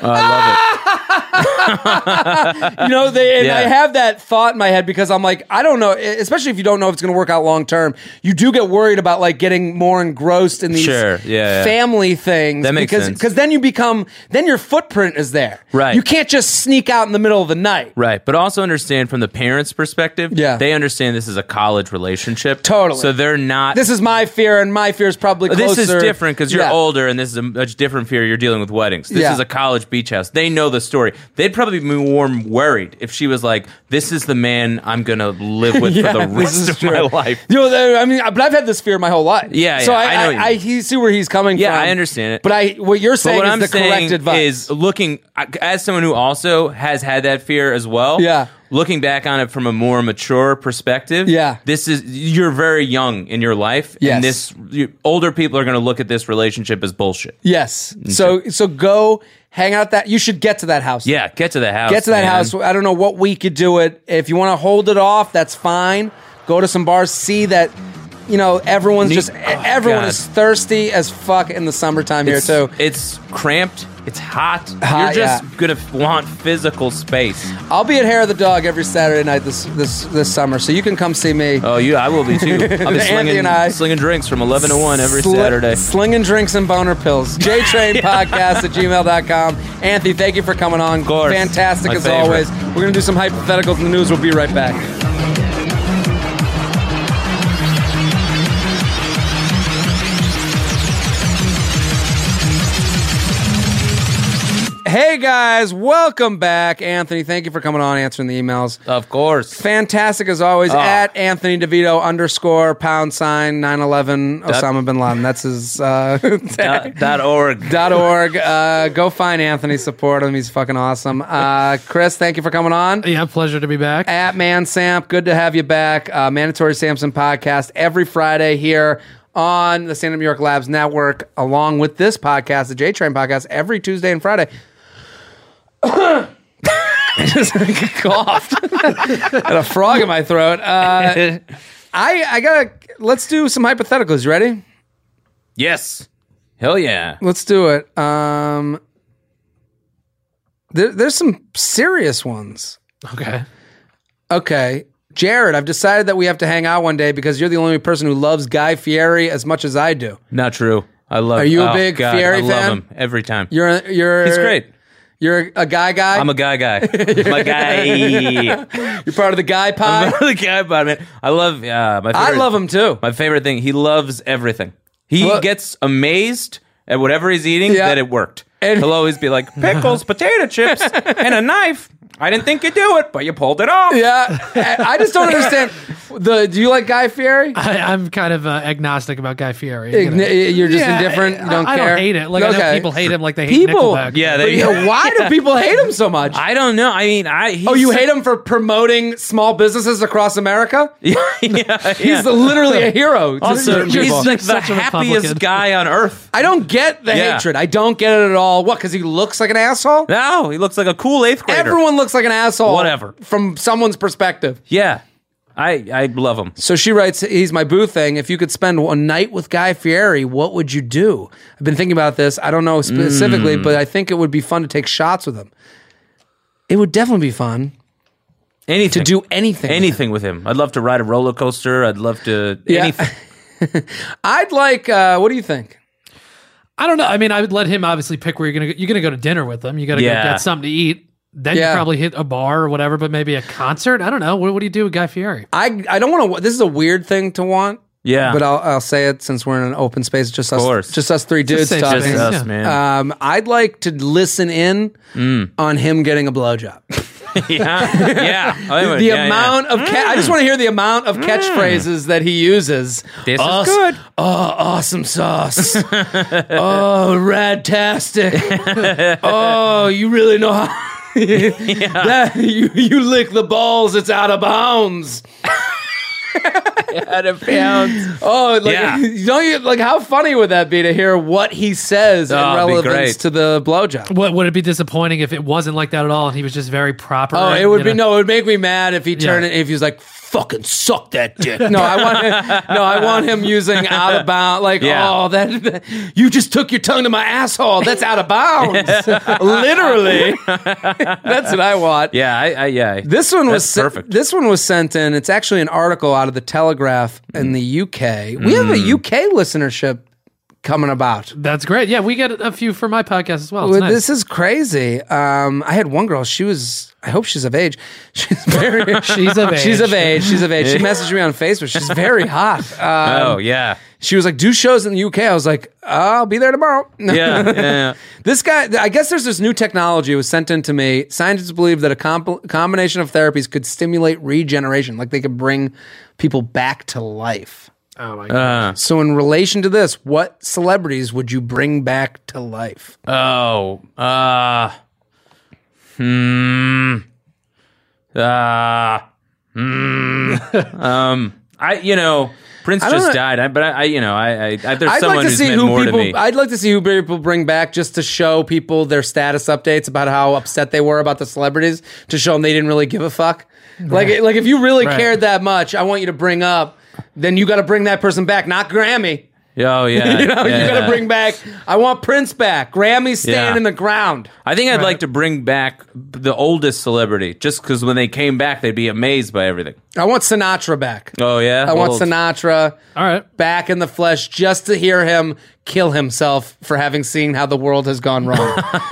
I love it. I have that thought in my head because I'm like, I don't know, especially if you don't know if it's going to work out long term, you do get worried about like getting more engrossed in these family things. That makes sense. Because then then your footprint is there. Right. You can't just sneak out in the middle of the night. Right. But also understand from the parents' perspective, they understand this is a college relationship. Totally. So they're not... This is my fear, and my fear is probably closer. This is different because you're older, and this is a much different fear. You're dealing with weddings. This is a college beach house. They know the story. They'd probably be more worried if she was like, this is the man I'm going to live with for the rest of my life. But I've had this fear my whole life. So I see where he's coming from. Yeah, I understand it. But what you're saying is the correct advice. Is looking, as someone who also has had that fear as well. Yeah. Looking back on it from a more mature perspective, you're very young in your life, and older people are going to look at this relationship as bullshit. Yes. So go hang out you should get to that house. Yeah, get to the house. Get to that house. I don't know what week you do it. If you want to hold it off, that's fine. Go to some bars, see that. Everyone is thirsty as fuck in the summertime here too. It's cramped. It's hot. You're just gonna want physical space. I'll be at Hair of the Dog every Saturday night this summer, so you can come see me. Oh, I will be too. I'll be slinging drinks from 11 to 1 every Saturday. Slinging drinks and boner pills. JTrainPodcast@gmail.com. Anthony, thank you for coming on. Of course. Fantastic as always. We're going to do some hypotheticals in the news. We'll be right back. Hey guys, welcome back. Anthony, thank you for coming on, answering the emails. Of course. Fantastic as always. At Anthony DeVito _ # 911 Osama bin Laden. That's his .org. Go find Anthony, support him. He's fucking awesome. Chris, thank you for coming on. Yeah, pleasure to be back. At ManSamp, good to have you back. Mandatory Samson podcast every Friday here on the Stand Up New York Labs Network, along with this podcast, the J Train podcast, every Tuesday and Friday. I just coughed. Got a frog in my throat. Let's do some hypotheticals. You ready? Yes. Hell yeah. Let's do it. There's some serious ones. Okay. Jared, I've decided that we have to hang out one day because you're the only person who loves Guy Fieri as much as I do. Not true. I love. Are you a big Fieri fan? I love him every time. You're. He's great. You're a guy. I'm a guy. I'm a guy. You're part of the guy pod. I'm part of the guy pod, man. I love. My favorite, I love him too. My favorite thing. He loves everything. He gets amazed at whatever he's eating that it worked. And he'll always be like, pickles, potato chips, and a knife. I didn't think you'd do it, but you pulled it off. Yeah. I just don't understand. Do you like Guy Fieri? I'm kind of agnostic about Guy Fieri. You're just indifferent? You don't care? I don't hate it. Like, I know people hate him like they hate people, Nickelback. Yeah. Why do people hate him so much? I don't know. I mean, you hate him for promoting small businesses across America? Yeah. He's literally a hero. Also, he's like the such a happiest Republican guy on earth. I don't get the hatred. I don't get it at all. What, because he looks like an asshole? No, he looks like a cool 8th grader. Everyone looks like an asshole. Whatever. From someone's perspective. Yeah. I love him. So she writes, he's my boo thing. If you could spend one night with Guy Fieri, what would you do? I've been thinking about this. I don't know specifically, but I think it would be fun to take shots with him. It would definitely be fun. Anything. To do anything. Anything with him. I'd love to ride a roller coaster. I'd love to... Anything. I'd like... what do you think? I don't know. I mean, I would let him obviously pick where you're gonna go to dinner with him. You got to go get something to eat. Then you probably hit a bar or whatever, but maybe a concert. I don't know. What do you do with Guy Fieri? I don't want to. This is a weird thing to want. Yeah, but I'll say it since we're in an open space. Just us three dudes talking. Just us, man. I'd like to listen in on him getting a blowjob. yeah. The amount of I just want to hear the amount of catchphrases that he uses. This is good. Oh, awesome sauce. Oh, radtastic. Oh, you really know how. That, you lick the balls, it's out of bounds. Out of bounds. Oh, don't you like? How funny would that be to hear what he says in relevance to the blowjob? What would it be disappointing if it wasn't like that at all and he was just very proper? Oh, it would be no. It would make me mad if he turned it. If he was like, "Fucking suck that dick." I want him using out of bounds. Like, that you just took your tongue to my asshole. That's out of bounds. Literally. That's what I want. Yeah. This one was perfect. This one was sent in. It's actually an article out of the Telegraph in the UK. We have a UK listenership coming about. That's great. Yeah, we get a few for my podcast as well. Nice. This is crazy. I had one girl. I hope she's of age. She's very. She's of age. She's of age. She messaged me on Facebook. She's very hot. She was like, "Do shows in the UK." I was like, "I'll be there tomorrow." Yeah. This guy. I guess there's this new technology. It was sent in to me. Scientists believe that a combination of therapies could stimulate regeneration, like they could bring people back to life. Oh my god! So, in relation to this, what celebrities would you bring back to life? Prince just died, but there's someone who's meant more to me. I'd like to see who people bring back just to show people their status updates about how upset they were about the celebrities, to show them they didn't really give a fuck. Right. Like if you really cared that much, I want you to bring up. Then you got to bring that person back, not Grammy. Oh, yeah. You gotta bring back. I want Prince back. Grammys stand in the ground. I think I'd like to bring back the oldest celebrity, just because when they came back, they'd be amazed by everything. I want Sinatra back. Oh, yeah? I want Sinatra All right. back in the flesh just to hear him kill himself for having seen how the world has gone wrong.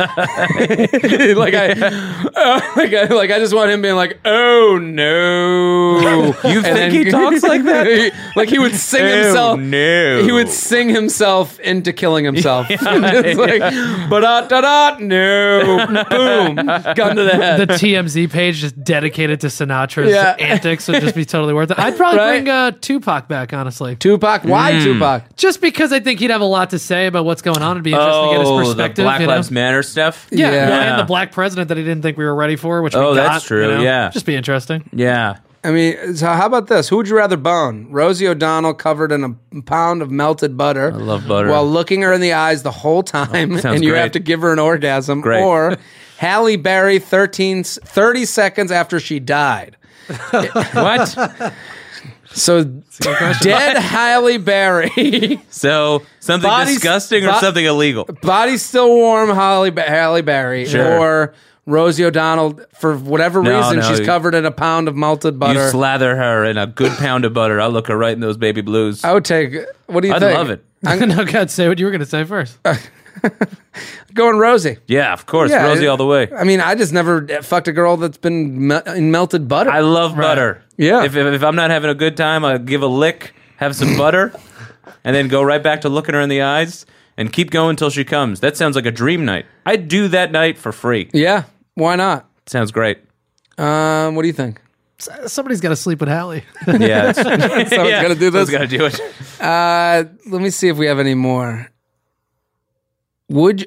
I just want him being like, oh no. You think he talks like that? Like he would sing himself. No. He would sing himself into killing himself. It's like, ba-da-da-da, no. Boom. Gun to the head. The TMZ page just dedicated to Sinatra's Yeah. antics would just be totally worth it. I'd probably bring Tupac back, honestly. Tupac? Why Tupac? Just because I think he'd have a lot to say about what's going on. It'd be interesting to get his perspective. The Black you know? Lives Matter stuff? Yeah, Yeah. well, and the black president that he didn't think we were ready for, which we got. that's true, you know? yeah. Just be interesting. Yeah. I mean, so how about this? Who would you rather bone? Rosie O'Donnell covered in a pound of melted butter. I love butter. While looking her in the eyes the whole time, and you great. have to give her an orgasm. Great. Or Halle Berry 30 seconds after she died. What? So dead Halle Berry. So something Body's- disgusting or bo- something illegal? Body's still warm, Halle Berry. Sure. Or Rosie O'Donnell, for whatever reason, no, she's covered in a pound of melted butter. You slather her in a good pound of butter. I'll look her right in those baby blues. I would take. What do you I'd think? love it. No, God, say what you were going to say first. Going Rosie. Yeah, of course. Yeah, Rosie all the way. I mean, I just never fucked a girl that's been in melted butter. I love butter. Yeah. If I'm not having a good time, I'll give a lick, have some butter, and then go right back to looking her in the eyes and keep going until she comes. That sounds like a dream night. I'd do that night for free. Yeah, why not? Sounds great. What do you think? Somebody's got to sleep with Hallie. Yeah. Someone's gonna do this. Someone's got to do it. Let me see if we have any more. Would you,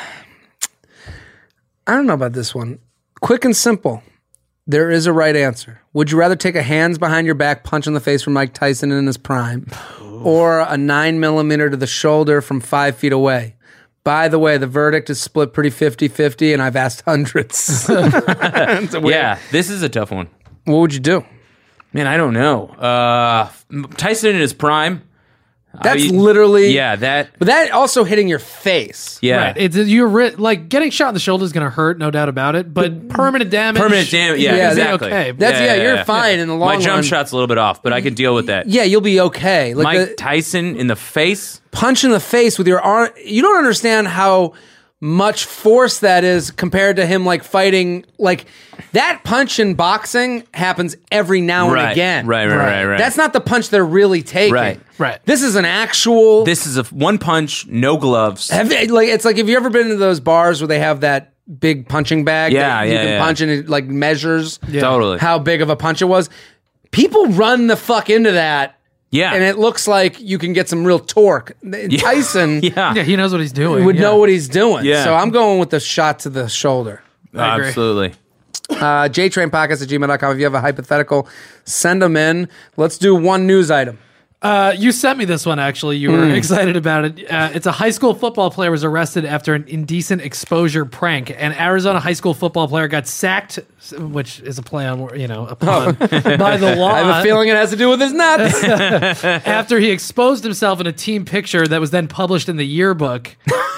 I don't know about this one. Quick and simple. There is a right answer. Would you rather take a hands behind your back punch in the face from Mike Tyson in his prime, or a 9mm to the shoulder from 5 feet away? By the way, the verdict is split pretty 50-50, and I've asked hundreds. Yeah, this is a tough one. What would you do? Man, I don't know. Tyson in his prime. That's literally... Yeah, that... But that also hitting your face. Yeah. Right. It's like getting shot in the shoulder is going to hurt, no doubt about it. But permanent damage. Yeah, Yeah, exactly. okay. That's you're fine in the long My run. jump shot's a little bit off, but I can deal with that. Yeah, you'll be okay. Like Mike the Tyson in the face? punch in the face with your arm. You don't understand how much force that is compared to him like fighting. Like that punch in boxing happens every now and again. Right. That's not the punch they're really taking. Right. This is an actual. This is a one punch, no gloves. It's like, have you ever been to those bars where they have that big punching bag? Yeah, that you can punch and it like measures Totally. how big of a punch it was. People run the fuck into that. Yeah. And it looks like you can get some real torque. Tyson Yeah. Yeah, he knows what he's doing. would know what he's doing. Yeah. So I'm going with the shot to the shoulder. I agree. Absolutely. JTrainPodcast@gmail.com. If you have a hypothetical, send them in. Let's do one news item. You sent me this one, actually. You were excited about it. It's a high school football player was arrested after an indecent exposure prank. An Arizona high school football player got sacked, which is a play on, a pun, by the law. I have a feeling it has to do with his nuts. After he exposed himself in a team picture that was then published in the yearbook.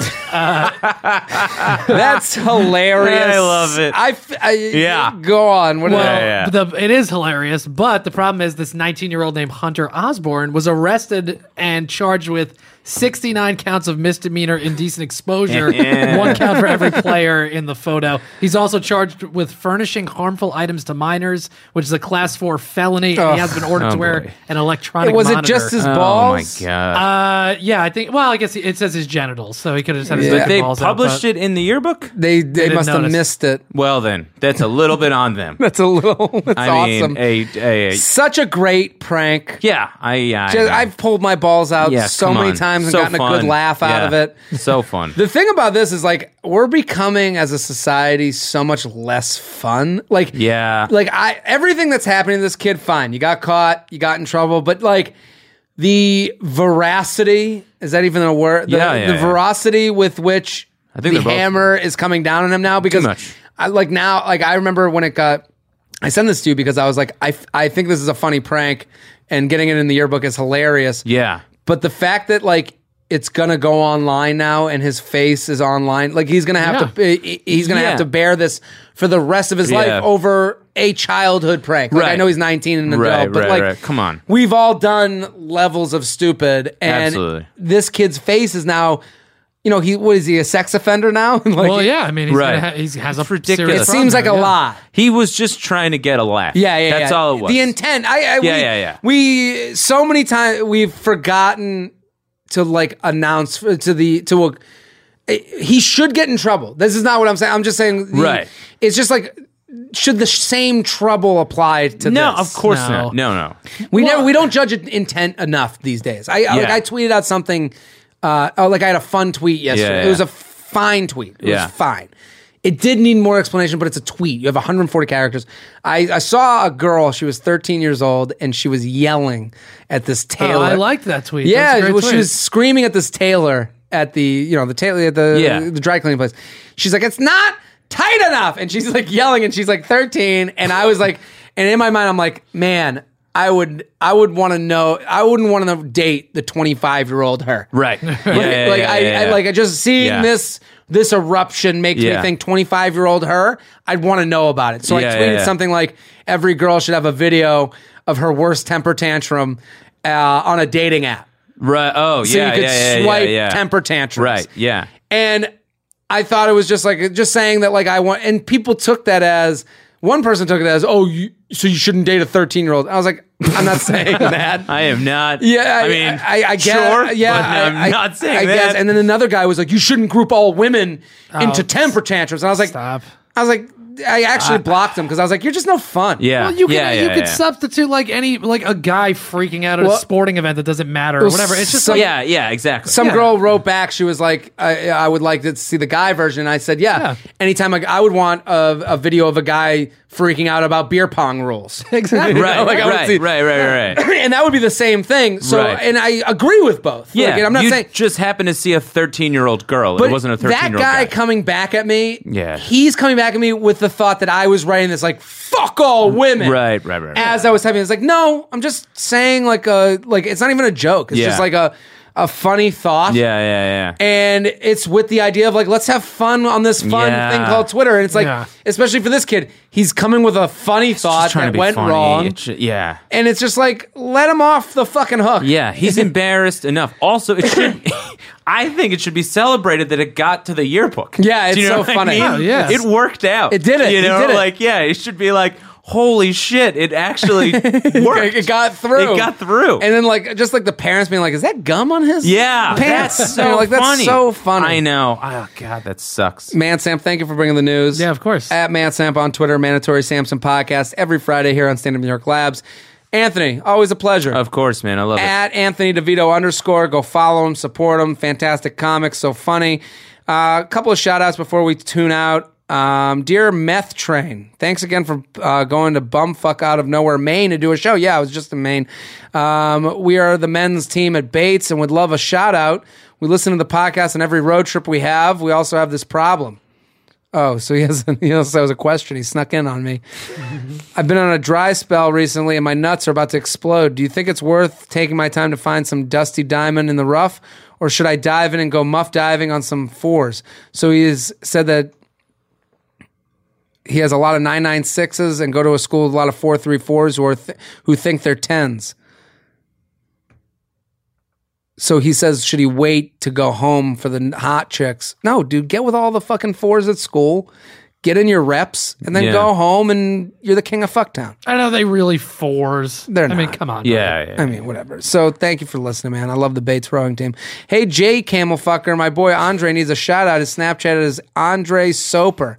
That's hilarious. I love it. Yeah. Go on. What Yeah. It is hilarious, but the problem is this 19-year-old named Hunter Osborne was arrested and charged with 69 counts of misdemeanor indecent exposure, one count for every player in the photo. He's also charged with furnishing harmful items to minors, which is a class 4 felony, and he has been ordered to wear an electronic Was monitor. it just his Oh, my balls? God. Yeah, I think. Well, I guess it says his genitals, so he could have just had his But they balls out, published but- it in the yearbook? They didn't must have notice. missed it. Well, then, that's a little bit on them. That's a little. That's I awesome. mean, Such a great prank. yeah, I've pulled my balls out Yeah, so come many on. times and So gotten a good fun. laugh out Yeah. of it. So fun. The thing about this is like we're becoming as a society so much less fun. Like Yeah. like everything that's happening to this kid, fine. You got caught, you got in trouble, but like the veracity, is that even a word? The veracity with which I think the they're both. hammer is coming down on him now because Too much. I remember when it got. I sent this to you because I was like, I think this is a funny prank, and getting it in the yearbook is hilarious. Yeah. But the fact that like it's gonna go online now and his face is online, like he's gonna have to have to bear this for the rest of his life over a childhood prank. Like I know he's 19 and an adult, but like come on, we've all done levels of stupid, and this kid's face is now. You know, is he a sex offender now? Like, well, yeah. I mean, he has a ridiculous. It seems like a lot. He was just trying to get a laugh. Yeah. That's all it was. The intent. We so many times we've forgotten to like announce he should get in trouble. This is not what I'm saying. I'm just saying. It's just like. Should the same trouble apply to this? No, of course not. No. We don't judge intent enough these days. I tweeted out something. I had a fun tweet yesterday. It was a fine tweet. It was fine. It did need more explanation, but it's a tweet. You have 140 characters. I saw a girl. She was 13 years old, and she was yelling at this tailor. Oh, I liked that tweet. Yeah, she was screaming at this tailor at the tailor at the dry cleaning place. She's like, "It's not tight enough," and she's like yelling, and she's like 13, and I was like, and in my mind, I'm like, man. I would want to know. I wouldn't want to date the 25-year-old her. Right. I just seeing this eruption makes me think 25-year-old her. I'd want to know about it. So I tweeted something like, "Every girl should have a video of her worst temper tantrum on a dating app." Right. Oh, so you could swipe temper tantrums. Right. Yeah. And I thought it was just saying that like I want, and people took that as. One person took it as, so you shouldn't date a 13-year-old. I was like, I'm not saying that. I am not. Yeah, I mean, I guess. Sure, yeah, but I'm not saying I that. guess. And then another guy was like, you shouldn't group all women into temper tantrums. And I was like, stop. I actually blocked him because I was like, you're just no fun. Yeah. Well, you could substitute like a guy freaking out at a sporting event that doesn't matter or whatever. It's just exactly. Some girl wrote back. She was like, I would like to see the guy version. And I said, anytime I would want a video of a guy freaking out about beer pong rules. Exactly. Right. And that would be the same thing. So, and I agree with both. Yeah. Like, and I'm not saying just happened to see a 13-year-old girl. But it wasn't a 13-year-old guy. That guy coming back at me. Yeah. He's coming back at me with the thought that I was writing this like fuck all women. Right. As I was typing, it's like, no, I'm just saying like it's not even a joke. It's just like a funny thought. Yeah. And it's with the idea of like, let's have fun on this fun thing called Twitter. And it's like, especially for this kid, he's coming with a funny thought that went wrong. And it's just like, let him off the fucking hook. Yeah, he's embarrassed enough. Also, I think it should be celebrated that it got to the yearbook. Yeah, it's so funny. I mean? Oh, It worked out. It did it. You know, it did it. like, it should be like, holy shit, it actually worked. It got through. And then like just like the parents being like, is that gum on his pants? That's so funny. That's so funny. I know. Oh God, that sucks. Mansam, thank you for bringing the news. Yeah, of course. At Mansam on Twitter, Mandatory Samson Podcast every Friday here on Stand Up New York Labs. Anthony, always a pleasure. Of course, man. I love it. At Anthony DeVito _. Go follow him, support him. Fantastic comics, so funny. A couple of shout outs before we tune out. Dear Meth Train, thanks again for going to bumfuck out of nowhere, Maine to do a show. Yeah, I was just in Maine. We are the men's team at Bates and would love a shout out. We listen to the podcast on every road trip we have. We also have this problem. Oh, so he also has a question. He snuck in on me. I've been on a dry spell recently and my nuts are about to explode. Do you think it's worth taking my time to find some dusty diamond in the rough? Or should I dive in and go muff diving on some fours? So he has said that he has a lot of 996s and go to a school with a lot of 434s who think they're 10s. So he says, should he wait to go home for the hot chicks? No, dude, get with all the fucking 4s at school, get in your reps, and then go home and you're the king of Fucktown. I know they really 4s. They're not. I mean, come on. Yeah. I mean, whatever. So thank you for listening, man. I love the Bates rowing team. Hey, Jay Camelfucker, my boy Andre needs a shout out. His Snapchat is Andre Soper.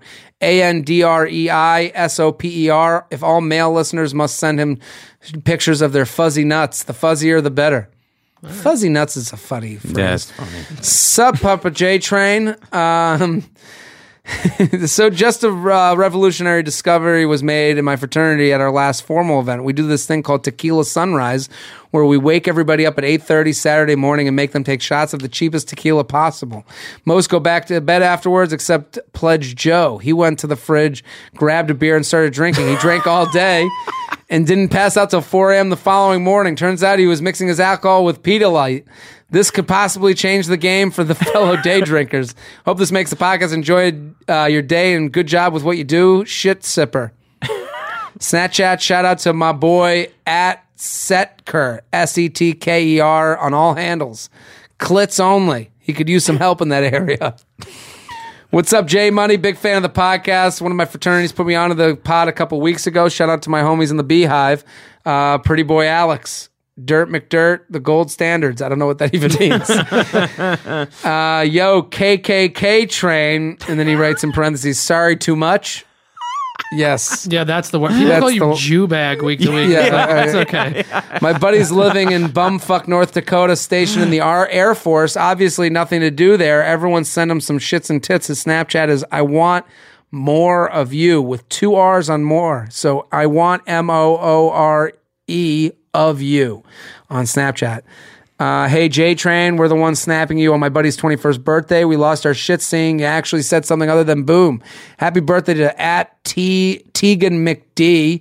ANDREISOPER. If all male listeners must send him pictures of their fuzzy nuts, the fuzzier the better. Right. Fuzzy nuts is a funny phrase. That's funny. Sup, Papa J Train. So just a revolutionary discovery was made in my fraternity at our last formal event. We do this thing called Tequila Sunrise, where we wake everybody up at 8:30 Saturday morning and make them take shots of the cheapest tequila possible. Most go back to bed afterwards, except Pledge Joe. He went to the fridge, grabbed a beer, and started drinking. He drank all day and didn't pass out till 4 a.m. the following morning. Turns out he was mixing his alcohol with Pedialyte. This could possibly change the game for the fellow day drinkers. Hope this makes the podcast enjoy your day, and good job with what you do. Shit sipper. Snapchat, shout out to my boy at Setker, Setker on all handles. Clits only. He could use some help in that area. What's up, Jay Money? Big fan of the podcast. One of my fraternities put me onto the pod a couple weeks ago. Shout out to my homies in the Beehive. Pretty boy Alex. Dirt McDirt, the gold standards. I don't know what that even means. Yo, KKK train. And then he writes in parentheses, sorry, too much. Yes. Yeah, that's the word. People call you Jew bag week to week. Yeah, that's okay. My buddy's living in bumfuck North Dakota, stationed in the Air Force. Obviously nothing to do there. Everyone send him some shits and tits. His Snapchat is, I want more of you, with 2 R's on more. So I want MOORE of you on Snapchat. Hey, J-Train, we're the ones snapping you on my buddy's 21st birthday. We lost our shit seeing you actually said something other than boom. Happy birthday to at Tegan McD,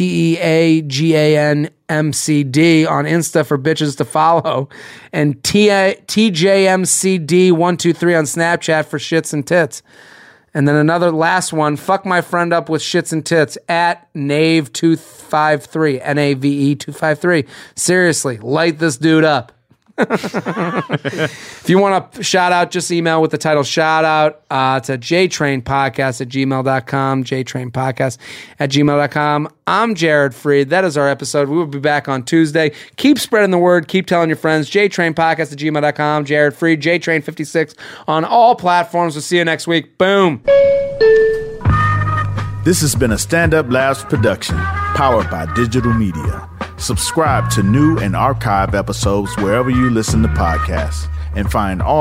TEAGANMCD on Insta for bitches to follow, and TJMCD123 on Snapchat for shits and tits. And then another last one, fuck my friend up with shits and tits at Nave253, NAVE253. Seriously, light this dude up. If you want to shout out, just email with the title shout out to jtrainpodcast@gmail.com, jtrainpodcast@gmail.com. I'm Jared Freed. That is our episode. We will be back on Tuesday. Keep spreading the word. Keep telling your friends. jtrainpodcast@gmail.com. Jared Freed, jtrain56 on all platforms. We'll see you next week. Boom. This has been a Stand Up Labs production, powered by digital media. Subscribe to new and archive episodes wherever you listen to podcasts, and find all